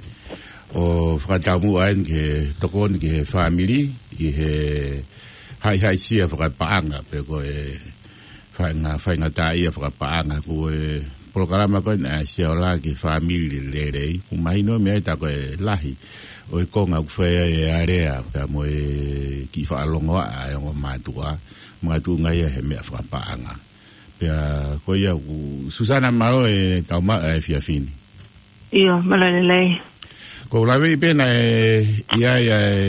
o whakatamu aen ke tokoni ke family i he hai sia whakapaanga pe ko e whainga tai e whakapaanga ko e programa ko na siaola ki family lere ku mai no me ta ko lahi o ko nga ku fe e area pa mo ki fa longo a ngo matua ngai he me fa paanga pe ko ya ku Susana Malo e tama e fia fini io malale ko la ve pena ia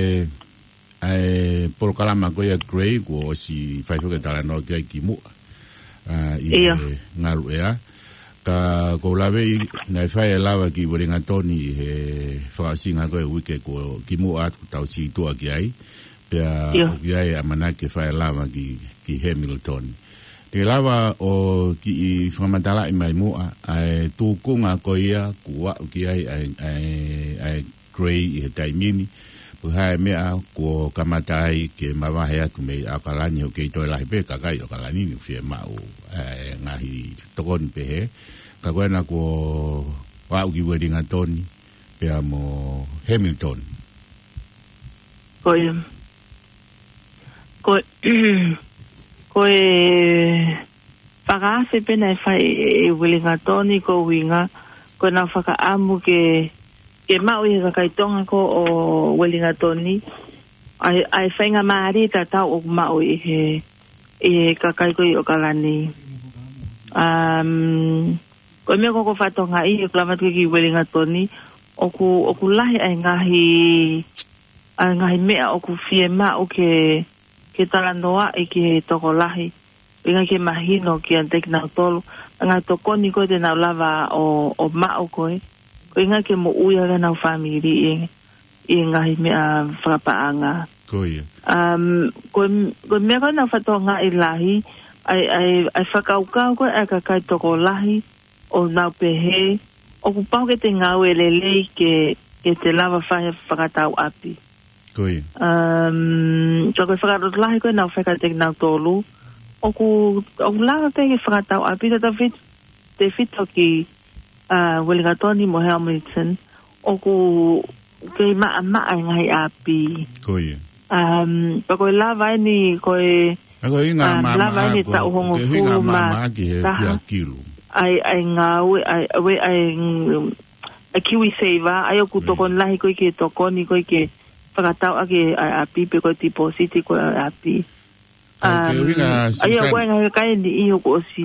programa ko ya Grey ko si fa ko ta no ke ki mu io ngalu ya ka ko lave na fai lava ki boringa toni he fasinga ko wike ko ki mu at tau si tu aki ai pe ai amana ke fai lava ki Hamilton te lava o ki famatala i mai mu ai tu kunga ko ia ku ki ai Grey e taimini pu hai me a ko kamatai ke mawahe atu me akalani o ke to la pe ka kai o kalani ni fie ma o ngahi tokon pe he ka koena ko wa uki wedding atoni pe mo Hamilton Koe whakaase pena e whai e wilinga toni ko winga ko na whakaamu ke mau i kakaitonga ko o wilinga toni ai whainga maari ta tau o mau i he kakai ko i o kalani ko mea koko whatonga i e klamat ki wilinga toni oku lahi ai ngahi mea oku fie ma o ke talanoa e ke toko lahi inga ke mahino ki antek na tolo nga tokoni ko de na lava o mao ko inga ke mo uya na family inga me frapaanga ko ia ko me ko na fatonga ilahi ai fakauka ko e ka kai toko lahi o na pehe o ku pau ke te ngau elele ke te lava fa fakatau api ko ia ko fakatau lahi ko na fakatek na tolo oku lava pe ke whakatau api te whito ki Wellingtoni mo Hamilton oku ke maa ngai api koe pako lava ni koe lava ni tau hongo fuma ai ngau ai kiwi seiva ai oku tokon lahi koe ke tokoni koe ke whakatau ake api pe koe depositi koe api ai nga kai ni i ko si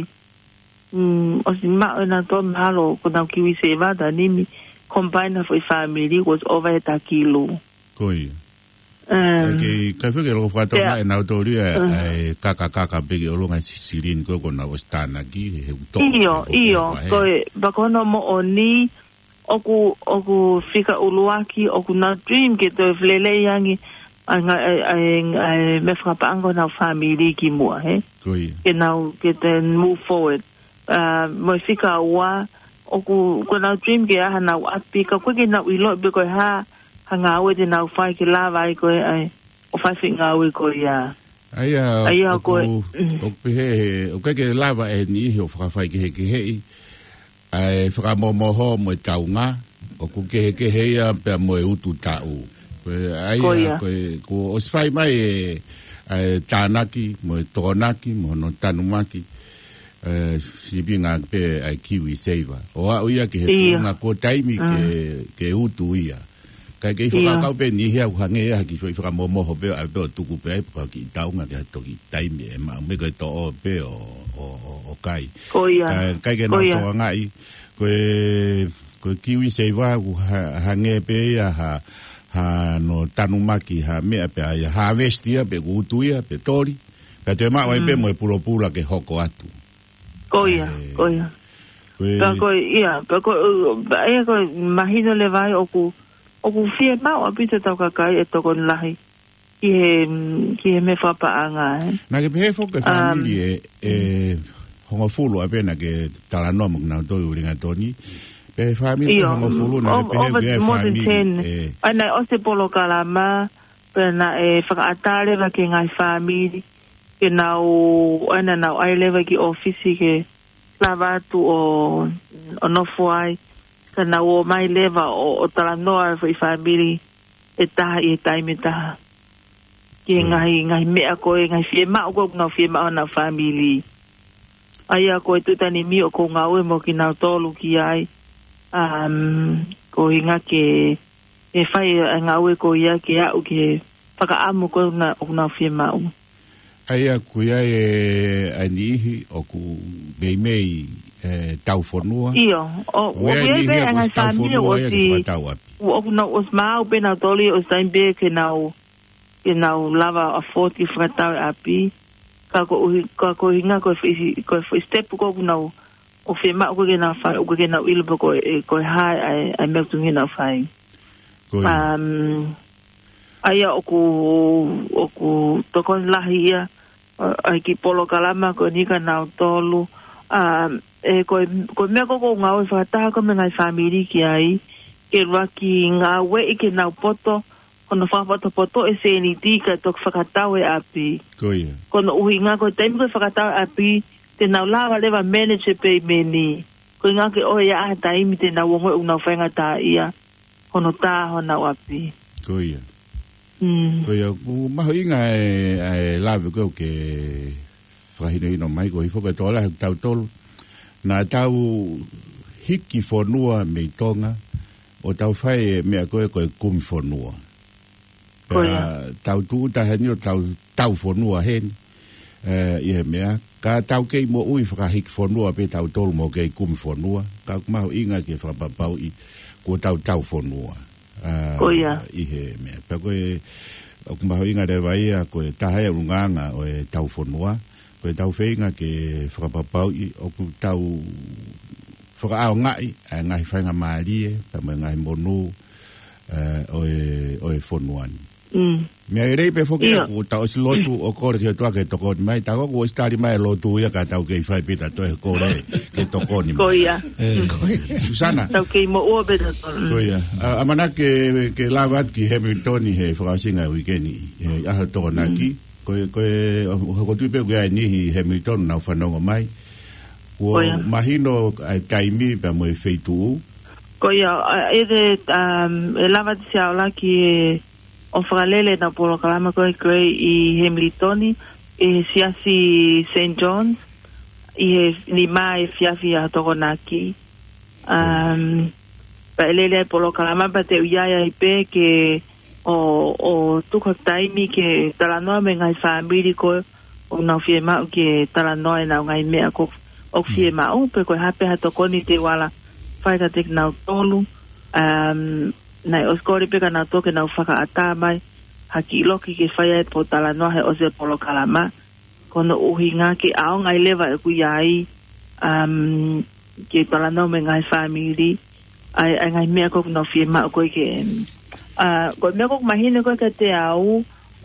ma na to malo ko na kiwi se va da ni combine for family was over a kilo koi ke ka fe ke lo fa to na to ri kaka be ke lo nga sirin ko na ostana ki he to io ko ba ko no mo oni oku fika uluaki oku na dream ke to flele yangi ai me frapango na family ki mo ke now get then move forward mo fika wa oku ko na dream ke ha na api ka ko ke na ilo be ko ha hanga we de na fa ke lava ko ai o fa finga we ko ya ai ko o pe o ke lava e ni ho fa ke he ai fra mo ho mo taunga o ku ke he ya pe mo utu tau ai ko o sfai mai tanaki mo tonaki mo no tanumaki sibinga pe ai kiwi seiva o ia ke na ko taimi ke utu ia ka ke fa ka pe ni hia hange ha ki fa mo ho pe a pe tu ku pe ka ki taunga ke to ki taimi ma me ko to pe o kai ka ke no to ngai ko kiwi seiva hange pe ya ha no tanumaki ha mea pe ai harvestia pe gutuia pe tori pe te ma wai pe mo pula ke hoko atu koia ko ia ko ai ko imagino le vai oku fie ma o pita to ka kai e to kon lahi ki me fa pa anga na ke pe fo ke family hongo fulu apena ke talano mo na to Wellingtoni pe family hongo fulu na pe family ana o se polo kalama pe na whakaatare wa ke ngai family ke nau ana nau ai lewa ki ofisi ke lava tu o nofuai ka nau o mai lewa o talanoa wa family e taha i taime taha ke ngai mea koe ngai fie mao koe ngau fie mao na family aia koe tutani mi o ko ngau e mo ki nau tolu ki ai ko hinga ke e fai ngau e ko ia ke au ke whakaamu ko na fie mao aia kuia anihi o ku beimei tau whanua iyo o bebe anga family o si o na os mau pe na toli o sain be ke nau lava a 40 fratau api ka ko hinga ko step ko nau o fe ma ko ke na fa o ke na ilbo ko hai ai me tu ngina fai aya oku tokon lahia ai ki polo kalama ko ni ka na tolu ko me ko ngau fa ta ko me ngai family ki ai ke waki nga we ke na poto kono fa poto e se ni ti ka tok fakatau e api kono uhinga ko tem ko fakatau api te na lava leva manage pe meni ko nga ke o ya ta imite na wongo una fenga ta ia kono ta hona api Ko ia ku mahoinga e lave ko ke whakahino ino mai ko i whaka tola tau tolu na tau hiki whanua me tonga o tau whai mea koe kumi whanua. Tau tu tahani o tau whanua hen i he mea ka tau kei mo ui whakahiki whanua pe tau tolu mo kei kumi whanua ka mahoinga ke whakapapau i ko tau whanua. I he mea pa koe o kumahoinga re waia koe tahai urunganga o e tau whanua koe tau whainga ke whakapapau i o ku tau whakaao ngai a ngai whainga maarie pa mo ngai monu o e whanuani mea i rei pe whoki aku tau si lotu o kore ke toa ke tokoni mai tau ako o stari mai lotu ia ka tau kei whai pita toe kore ke tokoni Koia Susana tau kei mo ua pita Koia amana ke lavat ki Hamilton he whakasinga wikeni aha tokona ki koe hoko tuipe koe ai nihi Hamilton nau whanonga mai o mahino taimi pa mo e feitu Koia e lavat siaola ki o whakalele na polo kalama koe koe i Hamiltoni i he siasi St. John's i he ni mai fiafi a toko naki pa elele ai polo kalama pa te uiaya i pe ke o tuka taimi ke talanoa me ngai whaamiri koe o nau fie mau ke talanoa e nau ngai mea ko o fie mau pe koe hape ha tokoni te wala whaika tek nau tolu nai oskori peka na toke na ufaka atamai haki iloki ke whaia e po talanoa he ose polo kalama kono uhinga ke ao ngai lewa e kuyai ke talanoa me ngai family ai ngai mea kok na fie maa koe ke koe mea kok mahine koe ka te au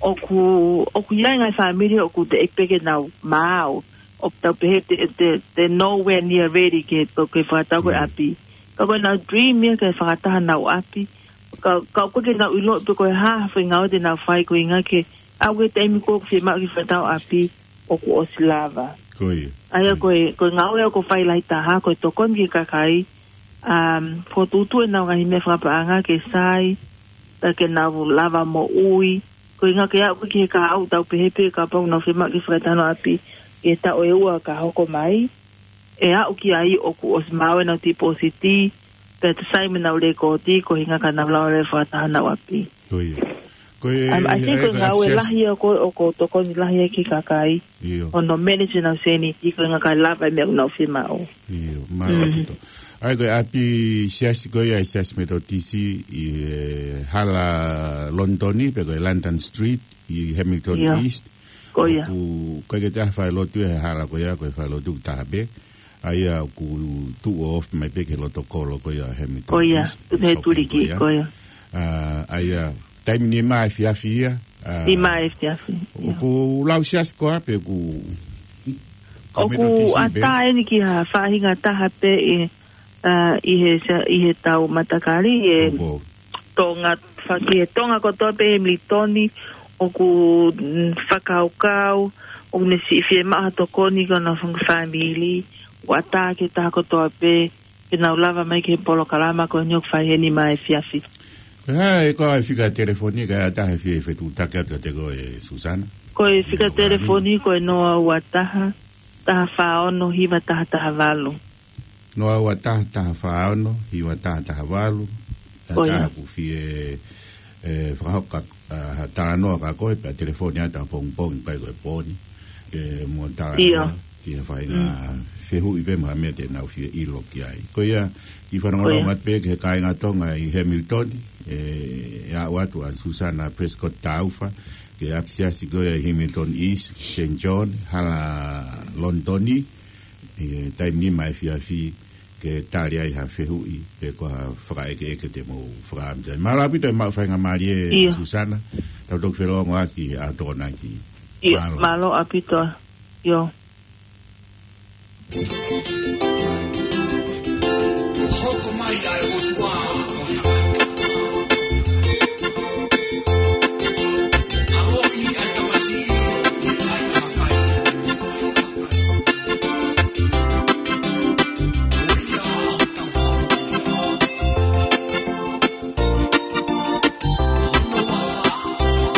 oku iai ngai family oku te ekpeke na maau o tau pehe te nowhere near ready ke toke whakatau koe api ka koe na dream mea ke whakataha nau api ka koe ke nau ilo pe koe hafa ngau te nau whai koe inga ke au ke teimi koe fie mau ki whatau api o ku osilava aia koe ngau eo ko whai lai taha koe tokon ki kakai ko tutu e nau ngahi mea whapaanga ke sai ta ke nau lava mo ui koe inga ke au ki he ka au tau pehepe ka pong nau fie mau ki whatau api e ta o eua ka hoko mai e au ki ai o ku osmawe nau ti positi pe te sai mena ule ko ti ko hinga ka na lau le whataha na wapi. I think ko ngau e lahi o ko toko ni lahi ki kakai o no manage na seni ti ko hinga ka lava e mea unau whima o. Ai koe api siasi koe ai siasi me tau tisi i hala Londoni pe koe London Street i Hamilton East. Koia. Koe ke te hawhai lotu e hala koe a koe whai lotu tahabe. Aia ku tu off mai peke loto kolo ko ya Hamilton. Koia, tu te turiki koia. Aia taimi ni mai fiafia. Ni mai fiafia. Ku lau sias ko ape ku. Oku ata e ni ki ha whahinga taha pe i he tau matakari e tonga whaki e tonga kotoa pe Hamiltoni oku whakaukau o ne si fie maha tokoni kona family wata ke tako toa pe ke nau lava mai ke polo kalama ko nyok whai heni mai fiafi. Hai, ko ai fika telefoni ka taha fie fetu taka te ko e Susana. Ko e fika telefoni ko e noa wataha taha whaono hiwa taha walu. Noa wataha taha whaono hiwa taha walu. Taha ku fie whakahoka taha noa ka koe pa telefoni ata pong kai koe poni. Mo taha noa. Tia whainga whehu i pema mea te nau fia ilo ki ai. Ko ia, ki whanonga ngat pe ke kai ngā tonga i Hamilton, e a watu a Susana Prescott Taufa, ke apsiasi ko ia Hamilton East, St. John, hala Londoni, taim ni mai fia fi, ke tari ai ha whehu i, pe ko ha whakaeke eke te mo whakaamtai. Marapi toi mau whainga marie Susana, tau tok whelongo aki a tōna ki. Malo apito, yo. Hoko mai ai o tua Aoi ai tamasi ai takai Oia au tau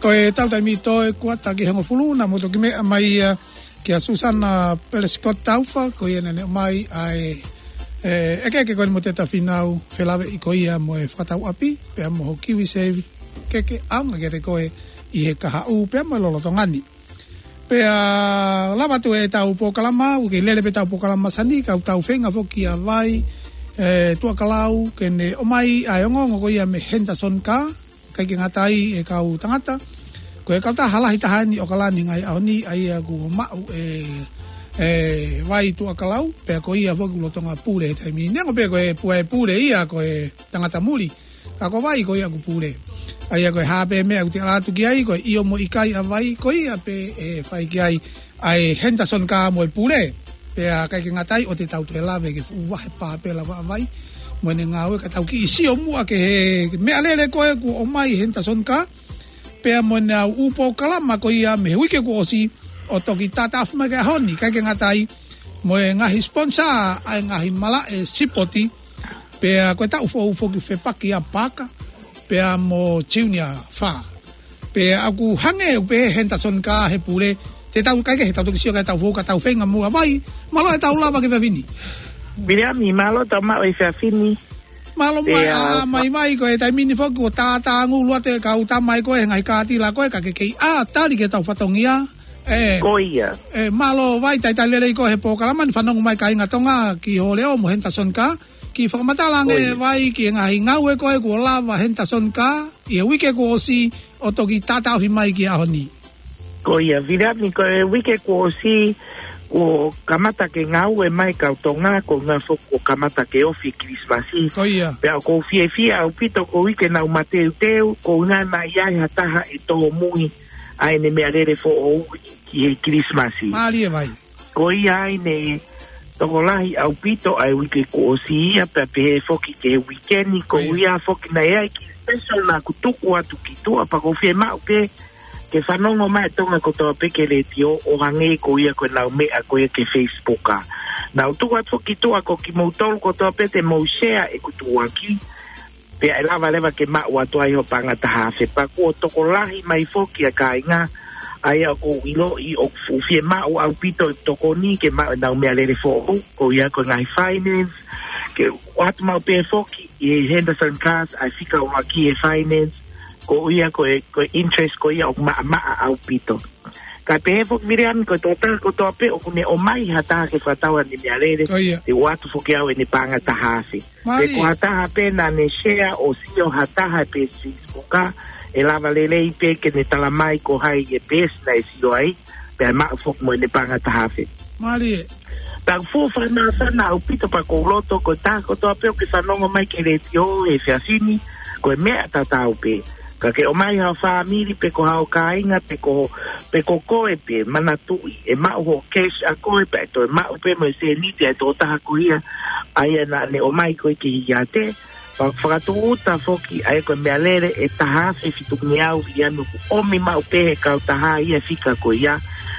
Ko e tau taimi toi kuata ki hango fuluna mo toki mea mai ki a Susana Pelescott taufa ko ia nene mai ai eke koe mo te tawhinau whelawe i ko ia mo e whakatau api pea mo ho kiwi sevi keke anga ke te koe i he kaha u pea mo lolo tongani pea lava tu e tau pokalama u ke lele pe tau pokalama sani kau tau whenga foki a vai tua kalau ke ne o mai ai ongongo ko ia me Henderson ka kai ki ngatai e kau tangata ko e kau ta halahi tahani o kalani ngai aoni ai aku mau vai tu akalau pe ko ia foku lo tonga pule tai mi nengo pe ko e pule ia ko e tangata muli ako vai ko ia ku pule ai ko ha pe me aku tala tu ki ai ko io mo ikai avai ko ia pe fai ki ai Henderson ka mo pule pe kai ki ngatai o te tau te lave ke wa pa pe la vai mo ne ngau ka tau ki si o mu ke me alele ko e ku o mai Henderson ka pe mo na upo kalama ko ia me wike ko si o toki tata fuma ke honi kai ke ngatai mo ngahi sponsor ai ngahi mala e sipoti pe ko ta ufo ki fe paki a paka pe mo junior fa pe aku hange pe Henderson ka he pule te tau kai ke tau ki sio ka tau fo ka tau fenga mo vai malo e tau lava ke vini Mira mi malo tama o fe fini malo mai ko e tai mini fo ko tata ngulu te ka utamai ko e ngai ka ti la ko e ka ke tali ke tau fatongia Koia. Malo vai tai lele ko he po kalaman fanong mai kai ngatonga ki ho leo mo Henderson ka ki whakamatalang vai ki ngai ngau e ko e ko lava Henderson ka i wike ko si o toki tata hi mai ki ahoni. Koia vira mi ko e wike ko si o kamata ke ngau e mai kautonga ko nga foko kamata ke ofi Christmasi. Koia. Pe ko fie au pito ko wike na mateu teu ko nga mai ai hataha e to mui ai ne me alere fo o ki e Christmasi. Mali e vai. Ko ai ne tokolahi au pito ai wike ko si ia pe foki ke weekend ko ia foki na ia ki special na kutuku atu ki tua pa ko fie mau ke whanongo mai tonga ko toa peke le tio o hange ko ia ko nau mea ko ia ke Facebooka. Na utuku atu ki tua ko ki mautolu ko toa pete mau share e kutua ki pe ai lava leva ke mau atu ai ho panga taha se pa ko tokolahi mai foki a kainga ai ko ilo i o fie mau au pito toko ni ke mau nau mea lere fo ko ia ko ngai finance ke watu mau pe foki e Henderson Cars ai fika o aki e finance ko ia ko interest ko ia o ma au pito ka pe fok miriam ko total ko tope o ne o mai hata ke fatawa ni mialere e watu foki au ni panga tahasi e ko hata pena ne share o sio hata pe Facebooka e lava lele ipe ke ne tala mai ko hai e pes na sio ai pe ma fok mo ne panga tahasi mali ta fu fa na au pito pa ko loto ko ta ko tope ke sanongo mai ke le tio e fiasini ko me tata upe ka ke o mai ha family pe ko ha o kainga pe ko koe pe manatu e ma o cash a koe pe to ma o pe mo se ni te to ta ko ia ai na ne o mai ko ki ya te pa fratu ta foki ai ko me alere e ta ha se fitu ni au ia no o mi ma o pe ka ta ha ia fika ko ia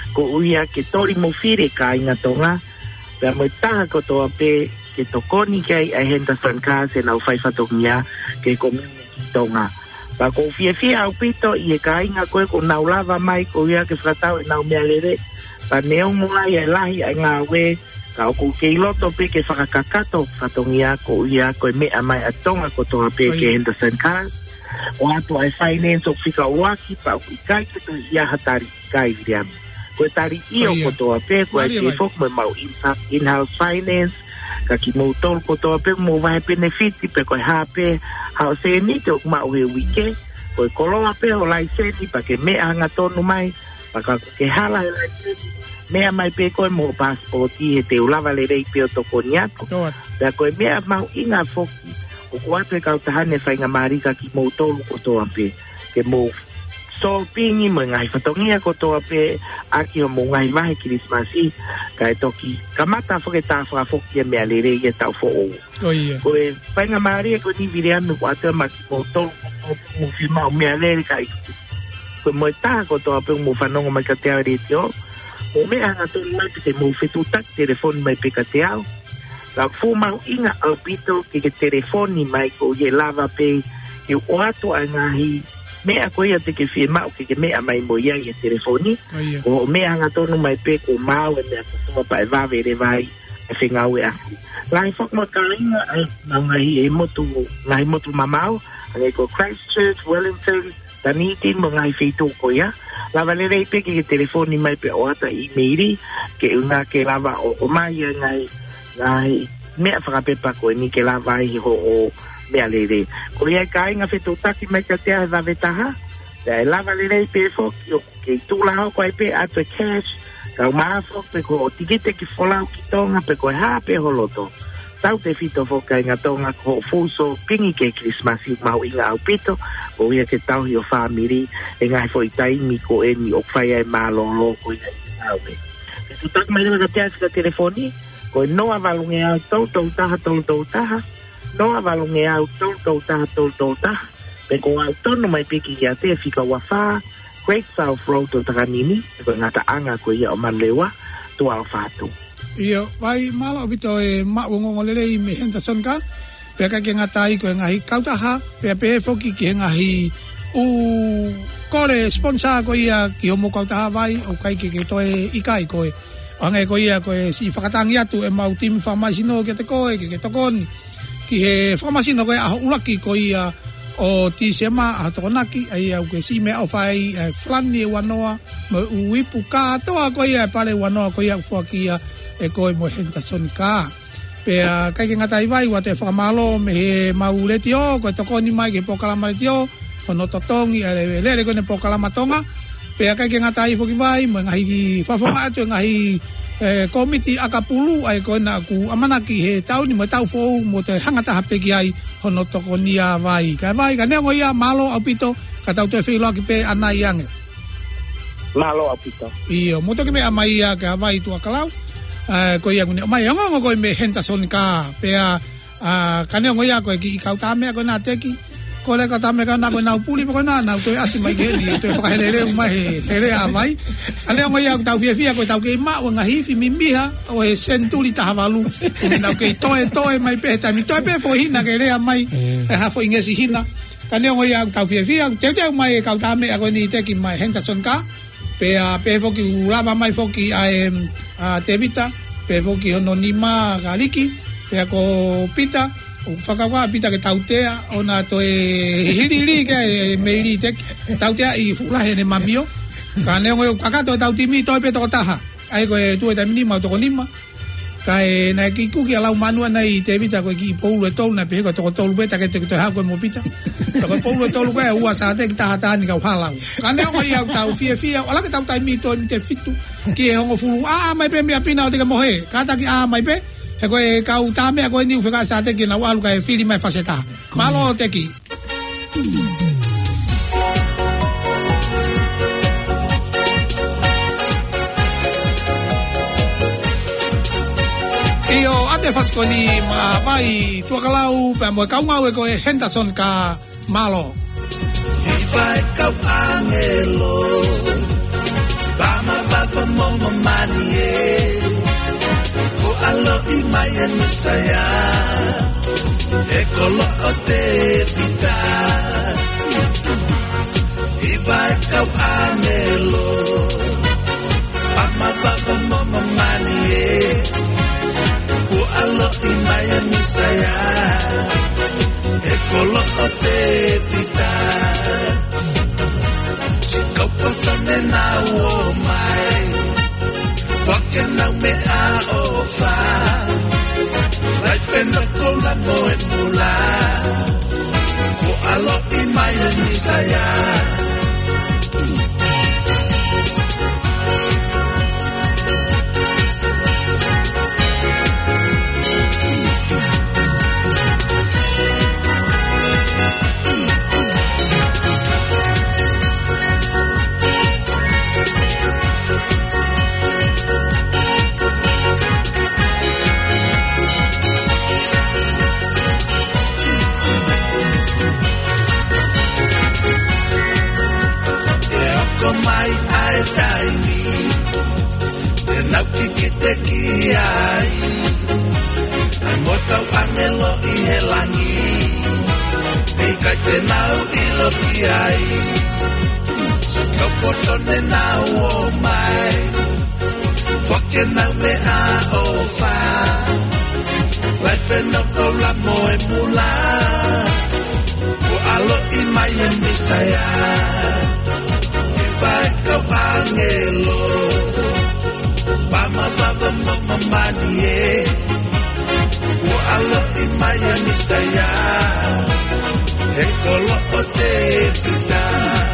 ke tori mo fire kainga tonga pe mo ta ko to pe ke to koni ke ai Henderson Cars na o fai fatongia ke community tonga pa ko fie au pito i e kainga koe ko naulava mai ko ia ke fratau e nau mea lere pa neongo ai e lahi ai ngā we ka o ko ke iloto pe ke whakakakato fatongia ko ia koe mea mai atonga ko toa pe ke Henderson Cars o atu ai finance o fika uaki pa o ikai ke to ia hatari ikai viriam koe tari iyo ko toa pe koe ke fok me mau in-house finance ka ki mo tol ko to pe mo vai benefiti pe ko ha pe ha se ni to ma we wike ko kolo pe o lai se ni pa ke me anga tonu mai pa ka ke hala lai me mai pe ko mo passport e te ulava le rei pe to ko niato da ko me ma inga foki o ko ate ka ta hane fa inga mari ka ki mo tol ko to pe ke mo so pingi mo ngai fatongia ko to pe aki o mo ngai mai Christmasi ka toki kamata fo ke ta fo ke me alere ye ta fo o ia ko penga mari ko ni virian no ata ma ko to mo filma me alere ka ko mo ta ko to pe mo fanongo ma ka te ari tio o me anga to mai te mo fitu tak telefon mai pe ka te au la fu ma inga al pito ke telefoni mai ko ye lava pe e o ato angahi me a koia te ke fie mau ke me a mai mo ia i telefoni o me anga tonu mai pe ko mau e me a kutua pa e vave re vai e whengau e aku lai whak mo kainga na ngai motu mamau ngai ko Christchurch, Wellington Taniti mo ngai whetu ko ia lava le rei pe ke telefoni mai pe o ata i meiri ke unga ke lava o mai ngai me a whakapepa ko ni ke lava i ho o mea lere. Ko ia kai nga whetu taki mai ka tea hewa vetaha. Te lava lere pe foki o ke tūla hau koe pe ato cash. Kau maa foki pe ko o tikite ki wholau ki tonga pe koe haa pe holoto. Tau te whito fokai nga tonga ko fuso pingi ke Christmas i mau inga au pito. Ko ia ke tau hi o whamiri e ngai fo i taimi ko e ni o whaia e maa lolo ko ia i tau me. Whetu taki mai rewa ka tea sika telefoni. Ko e noa valunge au tau taha. No avalunge au tau taha. Pe ko au tono mai peki ia te fika wafa. Great South Road o Takanini. Ko ngata anga ko ia o manlewa. Tu au fatu. Iyo, vai malo bito e mawongo lele i me Henderson ka. Pe ka ke ngata i ko ngahi kautaha. Pe foki ki ngahi kore sponsor ko ia ki homo kautaha vai. O kai ke toe ikai ko e. Ange ko ia ko e si whakatangi atu e mau timi whamasino ke te koe ke tokoni. Ki he whamasino koe aho ulaki ko ia o ti sema a tokonaki ai au ke si me au whai flani e wanoa mo uipu katoa ko ia pale wanoa ko ia whaki ia e koe mo Henderson ka. Pea kai ke ngatai vai wa te whamalo me he maureti o ko tokoni mai ke pokalamareti o kono totongi e lere ko ne pokalamatonga. Pea kai ke ngatai whoki vai mo ngahi whafonga atu ngahi komiti akapulu ai ko na ku amanaki he tau ni mo tau fo mo te hangata hapeki ai hono tokonia vai ka ne ngoia malo apito ka tau te filo ki pe anai ange malo apito io mo to ki me amai ka vai tu akalau ko ia ngone mai ngo ko me Henderson ka pe ka ne ngoia ko ki ka tame ko na teki ko le ka tame ka na ko na puli ko na to asi mai ke ni to fa hele mai hele avai ale ngoia tau fia ko tau ke ma nga hifi mimbiha o e sentuli ta havalu na ke toe mai pe ta mi toe pe fo hina ke le mai e ha fo ingesi hina ka ne ngoia tau fia te mai ka tame ko ni te ki mai Henderson ka pe fo ki lava mai fo ki a tevita pe fo ki anonima galiki pe ko pita o whakawa pita ke tautea ona to e hirili ke meiri tek tautea i fulahe ne mamio ka ne ngoi kakato tautimi to pe to taha ai ko tu e tamini ma to konima ka e na ki ku ki ala manu na i te vita ko ki poulo to na pe ko to beta ke te ha ko mo pita to ko poulo to ko e ua sa te ta ta ni ka hala ka ne ngoi au tau fia ala ke tau taimi to te fitu ki e hongo fulu mai pe mi apina o te mo he ka ta ki mai pe e koe kau tame a koe ni uwhika sa teki na walu kai whiri mai whaseta. Malo teki. Iyo ate whaskoni ma vai tuakalau pe moe kaungau e koe Henderson ka malo. Vai kau angelo Bama baba momo manie Alo i mai e saya e kolo o te pita i vai kau anelo ama baba mama manie o alo i mai e saya e kolo o te pita si kau potone na o mai porque não me a ofa Rai pena con la moe mula Ko alo i mai ni saya Te te nau ilo ki ai Kapotone nau o mai Whake nau me a o wha Lai pena ko la moe mula O alo I mai e misaya I vai kau angelo Pama baba mama mani e O alo I mai e misaya E kolo o te pita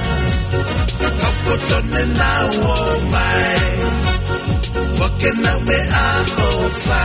Kapotone nau o mai Wake nau me a o wha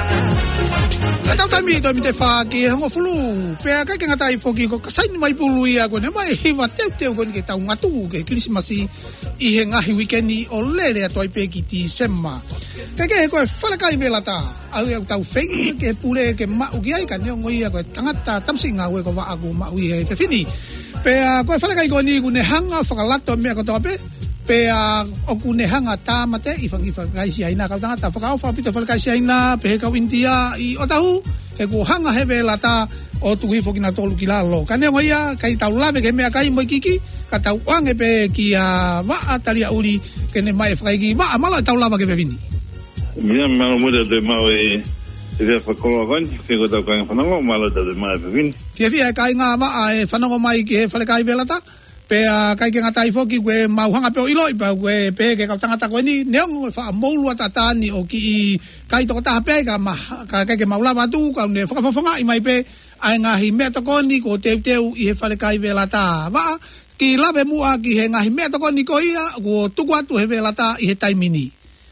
Tau tami to mi te wha ki hango fulu. Pea kai ke ngatai foki ko kasaini mai pulu ia ko ne mai hiwa teu ko ni ke tau ngatu ke Krismasi I he ngahi weekendi o lere atu ai pe ki ti sema. Kai ke ko whalakai vela ta. Au au tau fei ke pule ke mau ki ai ka ne ngoi ia ko tangata tamsinga we ko wa aku mau I he te fini. Pea ko whalakai ko ni ku ne hanga whakalato mea ko to ape. Pea o ku ne hanga tamate I whakai si aina kau tangata whakao whapito whalakai si aina pe he kau India I o tahu he ku hanga he vela ta o tuhi foki na tolu ki lalo. Kane ngoi ia kai tau lawe ke mea kai moi kiki ka tau wange pe ki a waa talia uri ke ne mai whakai ki waa malo tau lawa ke pe vini. Mia malo muda te mau e te whakoloa kani ke ko tau kai whanongo malo te mai pe vini. Fia kai ngā waa e whanongo mai ki he whalekai vela ta Pea kai ke ngatai foki kwe mauhanga peo iloi pa kwe pe ke kau tangata koe ni neong wha moulua tatani o ki I kai toko taha pe ka kai ke maulawa tu ka ne whakawhawhanga I mai pe ai ngahi mea toko ni ko teu I he whalekai vela ta waa ki lawe mua ki he ngahi mea toko ni ko ia ko tuku atu he vela ta I he taimini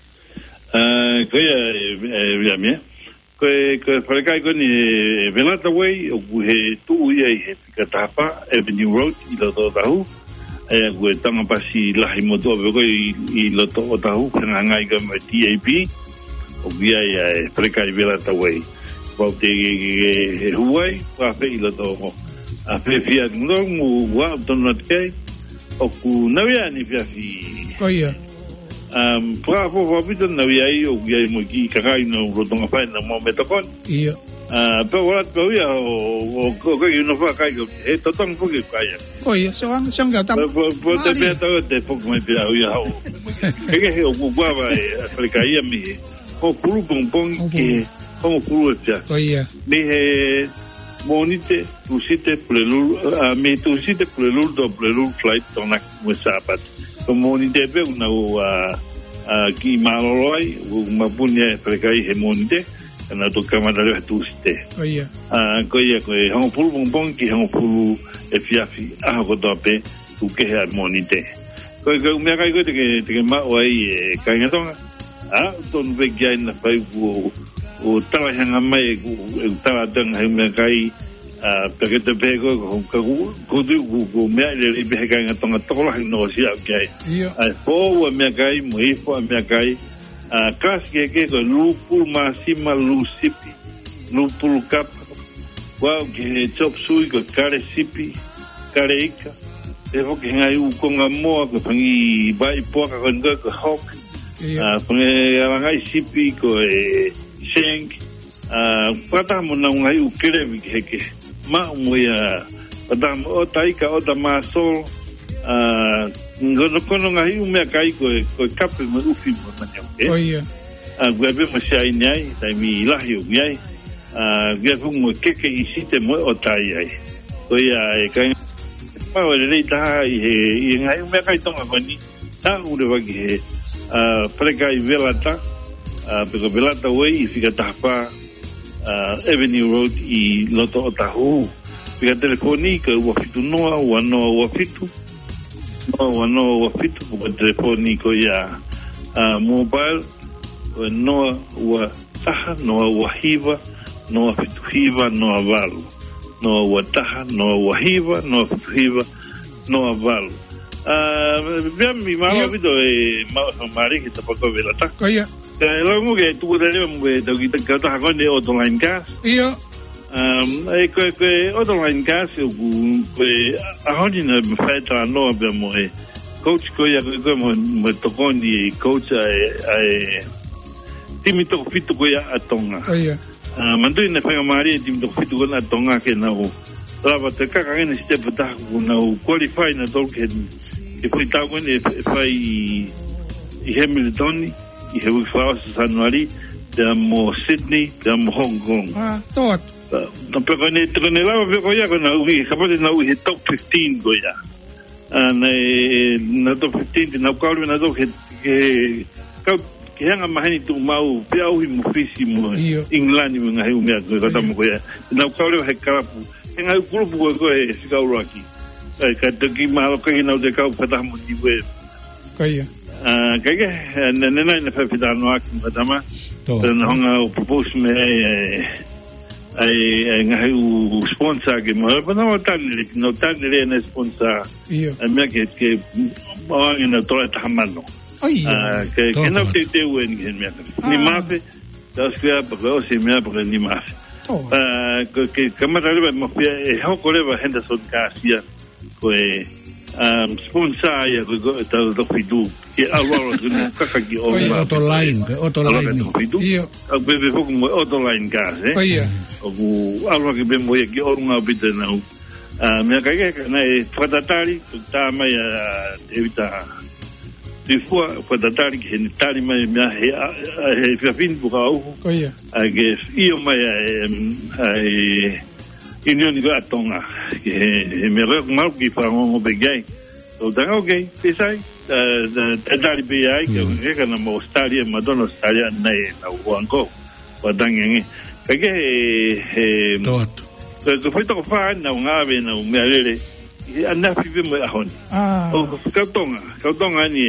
Koia via mea Koe whalekai koe ni Velata Way o ku he tuu ia I he Pikatapa Avenue Road I loto o tahu e koe tangapasi lahi motoa pe koe I loto o tahu kena ngai ka mai TAP o ku ia e whalekai Velata Way Pau te huai Pawhe I loto a whiawhia ngurong mu wa tonu atkei o ku nawia ni whiawhi Koia Pwafo wapita na wiai o wiai mo ki kakai no rotonga whae na mo metakon. Ia. Pea warat pea wia o kai ino wha kai ko he totang puki kaya. Koia, seong kau tam. Po te pea tau te puki mai pia wia hau. Keke he o kukuawa e whalika ia mi he. O kuru pongpong ki hongo kuru e pia. Koia. Mi he monite tusite plelul, mi tusite plelul do plelul flight tonak mo sapat. Ko monite pe una ki maloloi u mapunya prekai he monite na to kamada le tuste Koia koia ko hong pulu bonbon ki hong pulu e fiafi a ko dope tu ke ha monite ko me kai ko te ma wai kai ngatonga ton be gai na pai o tala hanga mai ku tala dang he me kai porque te pego con tu me le be kai ngatonga tola no sia kai ai po me kai moi po me kai kas ke ko lupul masima lusipi lupul kap wa ke chop sui ko kare sipi kare ika e ho ke ngai u ko ngamo ko pangi bai po ka ko hok pone ngai sipi ko seng pata mo na ngai u kere mi ke ma moia padam o taika o da masol ngono kono ngai me kai ko kape mo ufi mo na Koia gwebe mo sai nyai tai mi lahi u nyai gwebe mo keke isite mo o tai ai Koia e kai pa o le ta i ngai me kai tonga koni ta u le wagi he frekai velata pero Velata Way I Pikatapa Avenue Road I loto o tahu pika telefonika ua fitu noa ua noa ua fitu puka telefoniko ia mobile ua noa ua taha noa ua hiva noa fitu hiva noa valu noa ua taha noa ua hiva noa fitu hiva noa valu vea mi mawa vido e mawa mari ki tapako Velata Koia Lo mo ke tu dele mo to ki ta ta ko ne online gas. Iyo. Ko online gas ku a honi na feta no be mo e. Coach ko ya ko mo to ko ni coach ai timi to fitu ko ya atonga. Iya. Mandu ne fa mari timi to fitu ko na atonga ke na ho. lava te kakangene si te pata na qualify na tolken e foi tau ngene fai i Hamilton i he wifao sa Januari te mo Sydney te mo Hong Kong tot na pekone lava pekoia kona uhi kapate na uhi top 15 goia na top 15 na kauri na to ke hanga mahani tu mau pia uhi mo fisi mo England mo ngahi umea ko tamo goia na kauri he karapu nga grupo ko e sikau aqui ka te ki malo ka ina de ka pata mo di we kaya kaya nena na fa pita no aqui madama na hanga propose me ai nga u sponsor que mo pa no tan le na sponsor a me que ba ina to ta mano que no te wen ni mafe das que pa se me pa ni mafe que camarada me fia e ho coleva Henderson Garcia que sponsor ya que do fidu que algo que nunca que auto line io a bebe como auto line gas o algo que bem moia que uma bita não me caguei na fatatari tá mais evita Tifua fatatari que nitari mai me he fin bukau que io mai union ga tonga que me mal que fa um begai so da okay pesai tari be ai que na mo staria madonna staria nei na uango wadangi que tot foi to fa na nga be na me alele ana five mo ahon o kautonga ni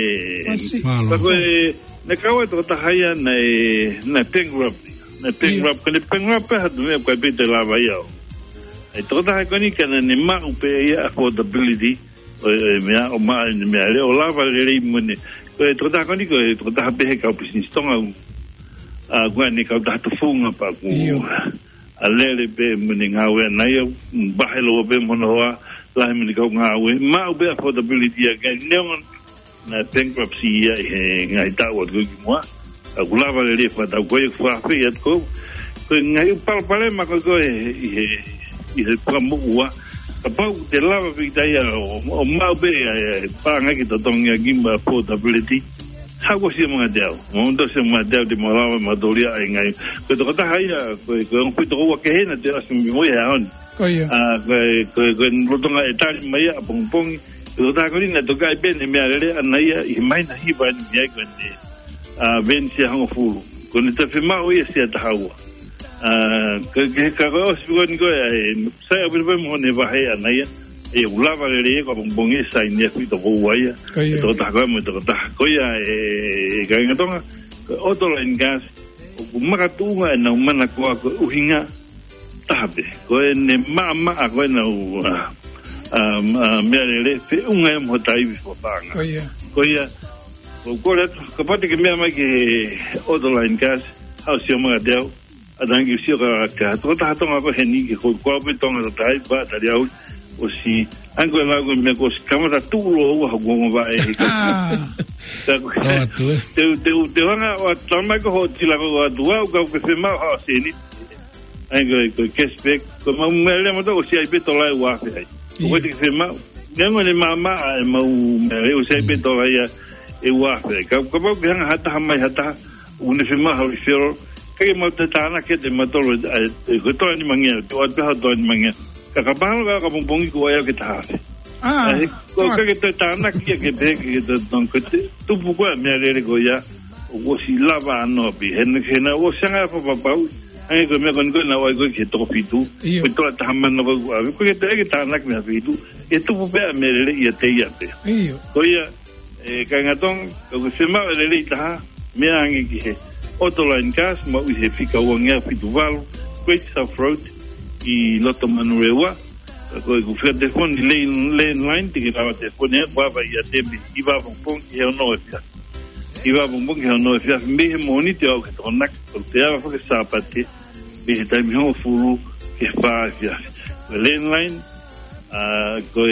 na kawa to ta haya na pengrap ha do me kwa bete lava yo e to ta ko ni kana ni ma upe ya affordability o ma le o lava le mo ni to ta ko ni ko to ta be ka business tonga gwa ni ka ta funga pa ku alele be mo ni ngawe na yo bahelo be mo no la me go ngawe ma be affordability again neon na bankruptcy ngai ta wa go mo a gulava le fa ta go fa fe ko ngai pal ma ko e como wa pa de lava vi da ya o ma be pa ngai ki to tonga gimba affordability ha go si mo deu mo ndo se mo deu de mo lava ma dolia ngai ko to ta haya ko un pito wa ke na de asim mo ya on Koia. Ko rotonga e tali mai a pongpong. Ko ta ko ni na to kai ben me ale anai i mai na hi ba ni ai ko ni. Ben si hang fulu. Ko ni ta fema o ese ta hawa. Ka ko si ko ni ko e sai abir ba mo ne ba hai anai e ulava le ko pongpong e sai ni fi to wa ya. To ta ko mo to ta ko ya e ga ngatonga auto line gas o makatunga na mana ko uhinga tabe ko ne mama ko na me fe unga mo tai fo banga ko ya ko le ko pati ke me ma ke online gas au si mo deu adangi si ka to ta to ko heni ke ko be tonga tai ba ta ya o si ango na go me ko kamera tu lo wa go ba e te wana o tama ko tila ko dua ko fe ma ha si ni ko kespek ko ma mele mo to si ai beto la wa fe ko te fe ma nengo le mama ma me o si ai beto la ya e wa fe ko ba que hata mai hata un fe ma ha fero que mo te tana que te mato ko to ni mangia to ha to ni mangia ka ba ga ka pongi ko ya que ta ko que te tana que be que don que tu pu ko me le ko ya o si lava no bi en que na o sanga pa ai ko me kon ko na wa ko ke to fitu ko to ta man no ko ke te ta na me fitu e tu be me le ya te ya te ko ya ka ngaton ko se ma le ta me angi ki auto line gas mo i se fika o nga fitu val Great South Road i loto manurewa ko ko fe de fon lane line te la te fon e ba ya te i va bon ki no ya iba bon que no fia me monite o que tonak te ava que sapate e ta mi ho fulu que fa fia landline ko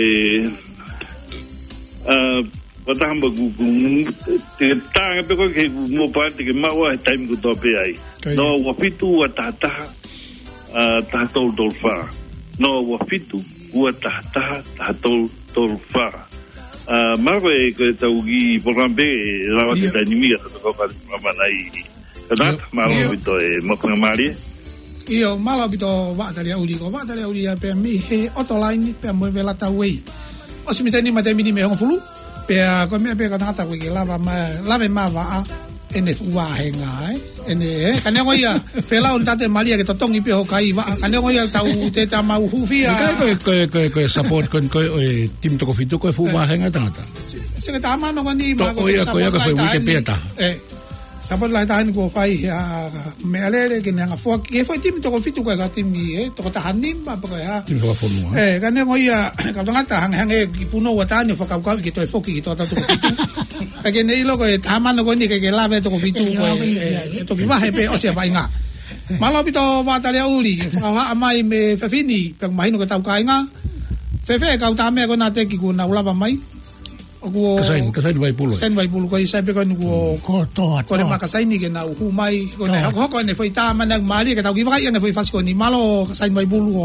patamba gu te tanga pe ko que mo parte que mawa time go tope ai no wa fitu wa tata ta tol fa no wa fitu ua ta tol fa marwe ke taugi programbe la que tanimia to ka manai kada malo to mo mari io malo bito va dalia uli pe mi he autoline pe mo vela tawei o si miteni matemi me fulu pe ko me pe ka ta ko lava ma va ene ua henga ene kane ngoia pela on tate malia ke totongi pe ho kai va kane ngoia tau te ta mau hufia ko support ko tim to ko fitu ko fu va henga tata se ta mano ngani ma ko ya ko foi Wikipedia support lai tahan ko fai me alele ke nga fo ke foi tim to ko fitu ko ga tim to ta hanim ba ko ya tim ko fo no kane ngoia ka ngata hang ki puno watani fo ka ki to fo ki to ta to ke nei lo ko tamano ko ni ke lave to ko fitu ko to ki va pe o se va inga malo pito va talia uli fa mai me fefini pe mai no ko tau kai nga fefe ka ta me ko na te ki ku na ulava mai ko kasain vai pulu ko isa pe ko ko le makasai ni ke na hu mai ko ne ko ne foi ta mana mali ke tau ki va nga foi fas ko ni malo kasain vai pulu ko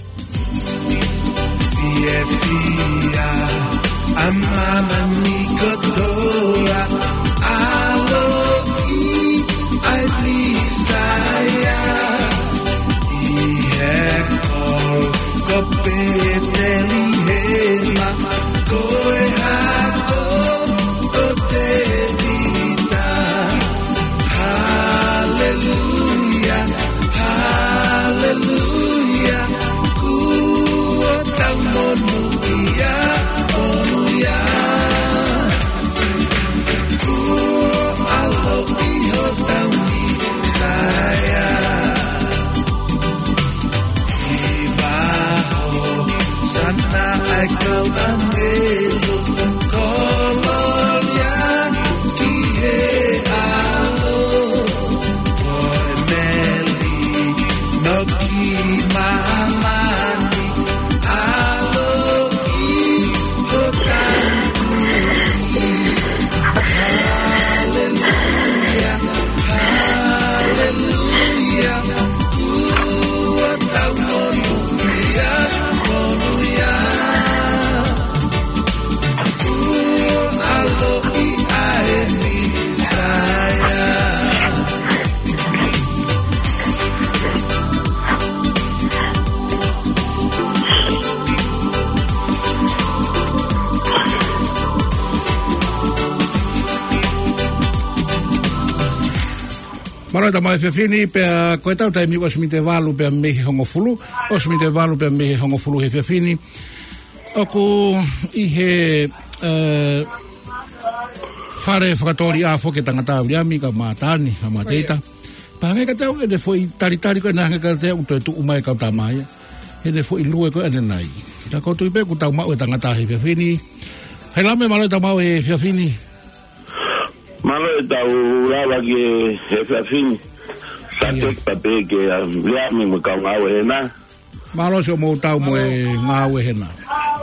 Amama ni kotora alo I desire Iekol kopeteli hema koe hako kote vita Hallelujah Hallelujah kuotau monu ia Maro ta mai fefini pe ko tau tai mi was mi te valu pe me hongofulu os mi te valu pe me hongofulu he fefini oku I he fare fratori a fo ke tangata uriami ka matani ka mateita pa ngai ka tau e foi tari ko na ka te u tu mai ka ta mai e de foi lue ko ene nai ta ko tu pe ku tau ma o tangata he fefini he la me maro ta mau e fefini malo tau lava que fefini sabe pape que uriami mo ka ngau e na malo so mo tau mo e ngau e na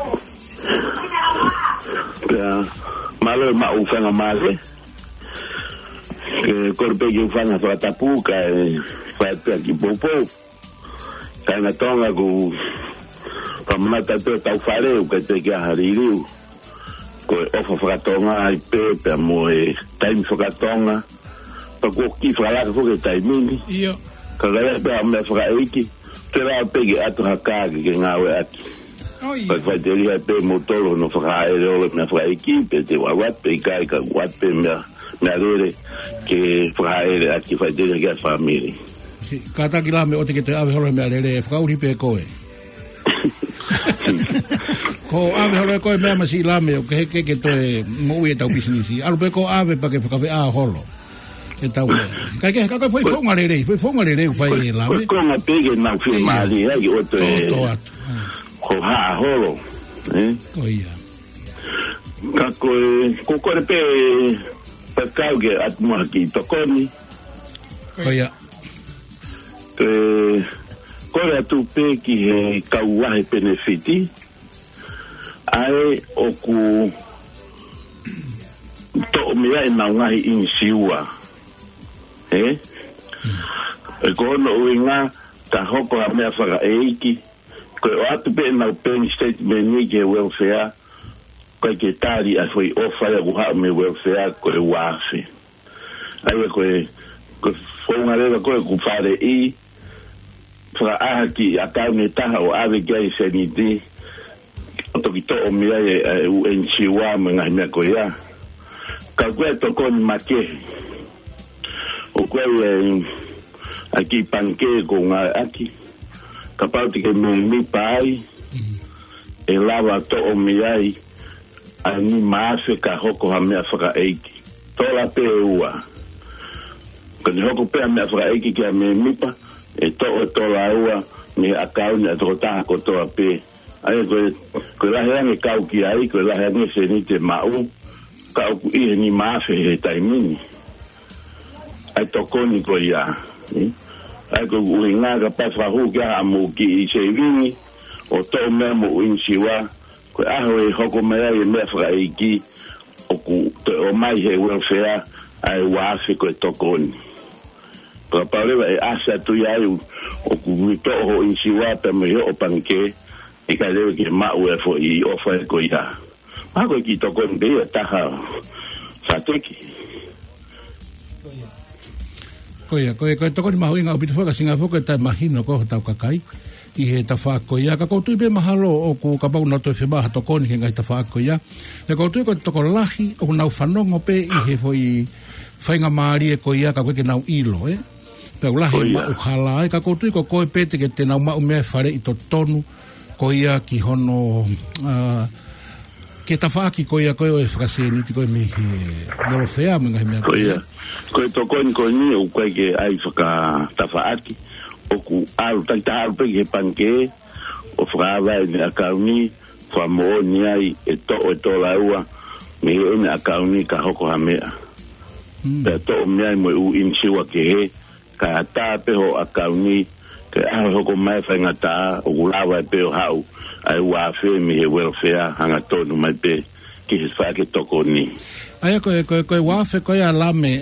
malo ma ufanga male que corpe que ufanga para tapuca para aqui popo tá na tonga com para matar tau fare o que te que haririu ko ofa fratonga ai pepe mo e time fratonga pa ko ki fala ko que tai mini io kala ba me fra iki tera pege atu hakage que ngawe aki Pak fajeri pe motor no fra aereo me fra equipe te wat pe kai ka wat pe me rere que fra aereo aki fajeri que família kata kila me ote que te ave holo me rere fra uri pe koe ko ave holo koe me ma si lame o que to mo e tau business alu pe ko ave pa que fa a holo e tau kai que foi fonga rere fai lame ko ma pege na firmali e o te ko ha holo koia kako ko korpe pa kauge at mo ki tokoni koia kore tu pe ki he kaua he benefiti ai oku to mea na ngai in siwa e ko no winga ta hoko a mea faga eiki Koe o atu pe na pen statement ni ke welfare. Koe ke tari a foi ofa ya kuha me welfare koe wafe. Ai koe fonga leva koe kufare I fra aha ki akau taha o ave gai seniti o toki to o mia e UNCWA menga mea koe ya ka koe toko ni make o koe aki panke ko ngā aki ka pauti ke mi pai e lava to o mia a ni maafe ka hoko ha mea whaka eiki tola pe ua ka ni hoko pe a mea whaka eiki ki a me mipa e tola ua me akau ni a toko taha ko toa pe ai koe lahe ange kau ki ai koe lahe ange se ni te mau kau ku ihe ni maafe he taimini ai toko ni koe ia ai koe ui ngā ka paswahu ki a amu ki I se vingi o tō mea mo uinsiwa koe aho e hoko mea e mea whaka eiki o mai he welfare ai wafe koe toko ni Kua paurewa e asa tu iau o kuwito o insiwa pe me o panke e ka lewe ki mau e fo I ofa e ko ia. Mako ki toko nde taha fateki. Koe toko ni mahu inga upitu whaka singa whoka tai mahino ko tau kakai I he ta whako ia. Ka koutu I pe mahalo o ku kapau nato e whemaha toko ni ke ngai ta whako ia. Ka koutu ko toko lahi o nau whanongo pe I he fo I whainga maari e ko ia ka koe ke nau ilo Pau lahi mau hala ka koutu ko koe pete ke te nau mau mea whare I to tonu ko ia ki hono ke ta whaaki ko ia koe o e whakase ni ti koe me he moro whea mga he mea ko ia koe to koe ni o koe ke ai whaka ta whaaki o ku alu tai ta alu pe ke panke o whakawai ni akauni whamoa ni ai e to laua me he ni akauni ka hoko ha mea pe to mea mo u insiwa ke he ka ta peho akauni ke aho hoko mai whainga ta o ulawa e peho hau ai wafe mi he welfare hanga tonu mai pe ki he whake toko ni aia koe wafe koe a lame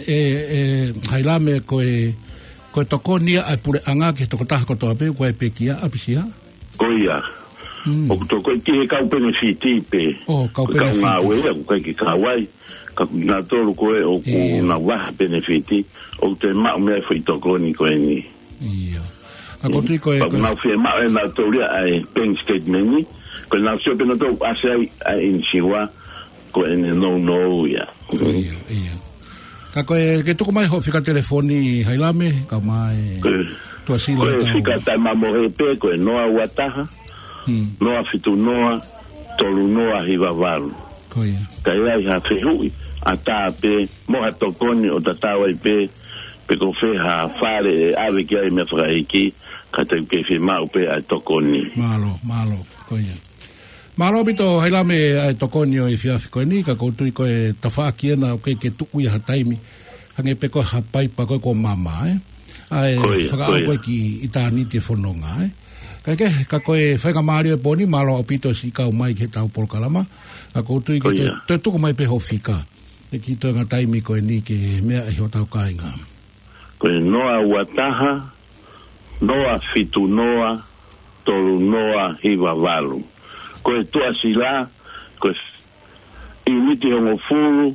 hai lame koe toko ni ai pure anga ke toko taha kotoa pe koe pe kia apisia koia o toko ki he kau benefiti pe kau benefiti kau ngā wea koe ki kawai ka ngā tolu koe o ku ngā waha benefiti o te mau mea whi toko ni koe ni ia a kotui koe ngā whi mau e ngā tauria ai bank statement ni koe ngā sio pena tau ase ai insiwa koe ne no ia ia ka koe ke tuku mai ho fika telefoni hailame ka mai tua sila koe fika tai mamohe pe koe noa wataha noa fitu noa tolu noa hiva valu koe ka ia ha whihui a tā pe moha tokoni o tatawa I pe ko wheha whare e awe ki ai mea whakaiki ka te ke whi mau pe ai tokoni malo koe malo bito hailame ai tokoni o I whiawhi koe ni ka koutui koe tawhaaki ena o ke tuku I hataimi hange pe koe hapaipa koe ko mama ai whakaau koe ki I tāni te whanonga ka koe whainga maari e poni malo o pito si kau mai ke tau polkalama ka koutui ki te tuku mai pe ho whika e ki toa ngā taimi koe ni ke mea e ho tau kāinga. Koe noa wataha, noa fitu noa, tolu noa hiva valu. Koe tua sila, koe iwiti hongo furu,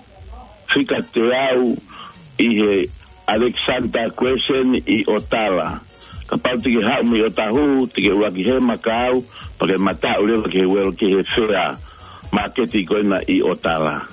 fika te au, I he Alexander Crescent I Otala. Ka pau tike hau mi otahu, tike uaki he makau, pake mata urewa ke wero ke he whea, maketi koe na I Otala.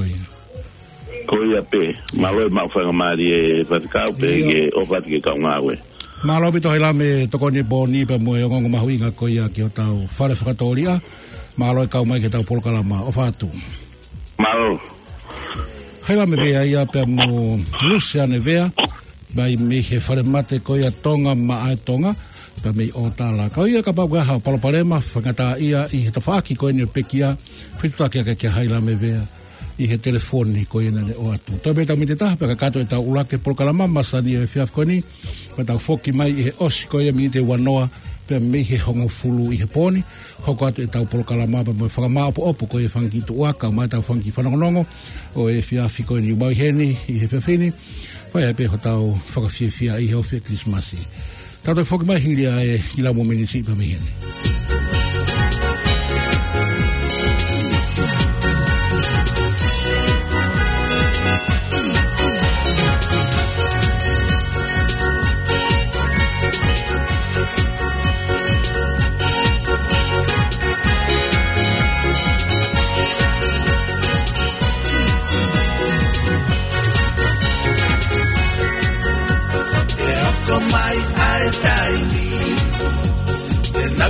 Koia pe, maloi mau whanga maari e whatikau pe ke o whatike kau ngāwe. Malo bito hei lame tokoni po ni pe moe o ngongo mahuinga koia ki o tau whare whakatoria, malo kau mai ke tau polkalama o whātu. Malo. Hei lame vea ia pe mo Luciane vea, mai me he whare mate koia tonga ma ai tonga, pe mei o tala. Kau ia ka pau hao palopalema, whangata ia I he tawhaki koe ni o pekia, whitutaki ake hei lame vea. I he telefoni ko ina ne o atu. Tau beta mi te taha, peka kato e tau ulake polkalama, masani e whiaf koni, pa tau foki mai I he osi ko ia mi te wanoa, pe me he hongo fulu I he poni, hoko atu e tau polkalama, pa mo whakama opu ko e whangi tu waka, mai tau whangi whanongonongo, o e whiafi ko ni ubau heni, I he whiawhini, pai e pe ho tau whakawhiawhia I he ofi Krismasi. Tātou whoki mai hiria e ila mo minisi pa mihene.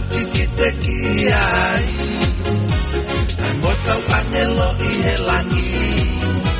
Ai, ai, mota o angelo i he langi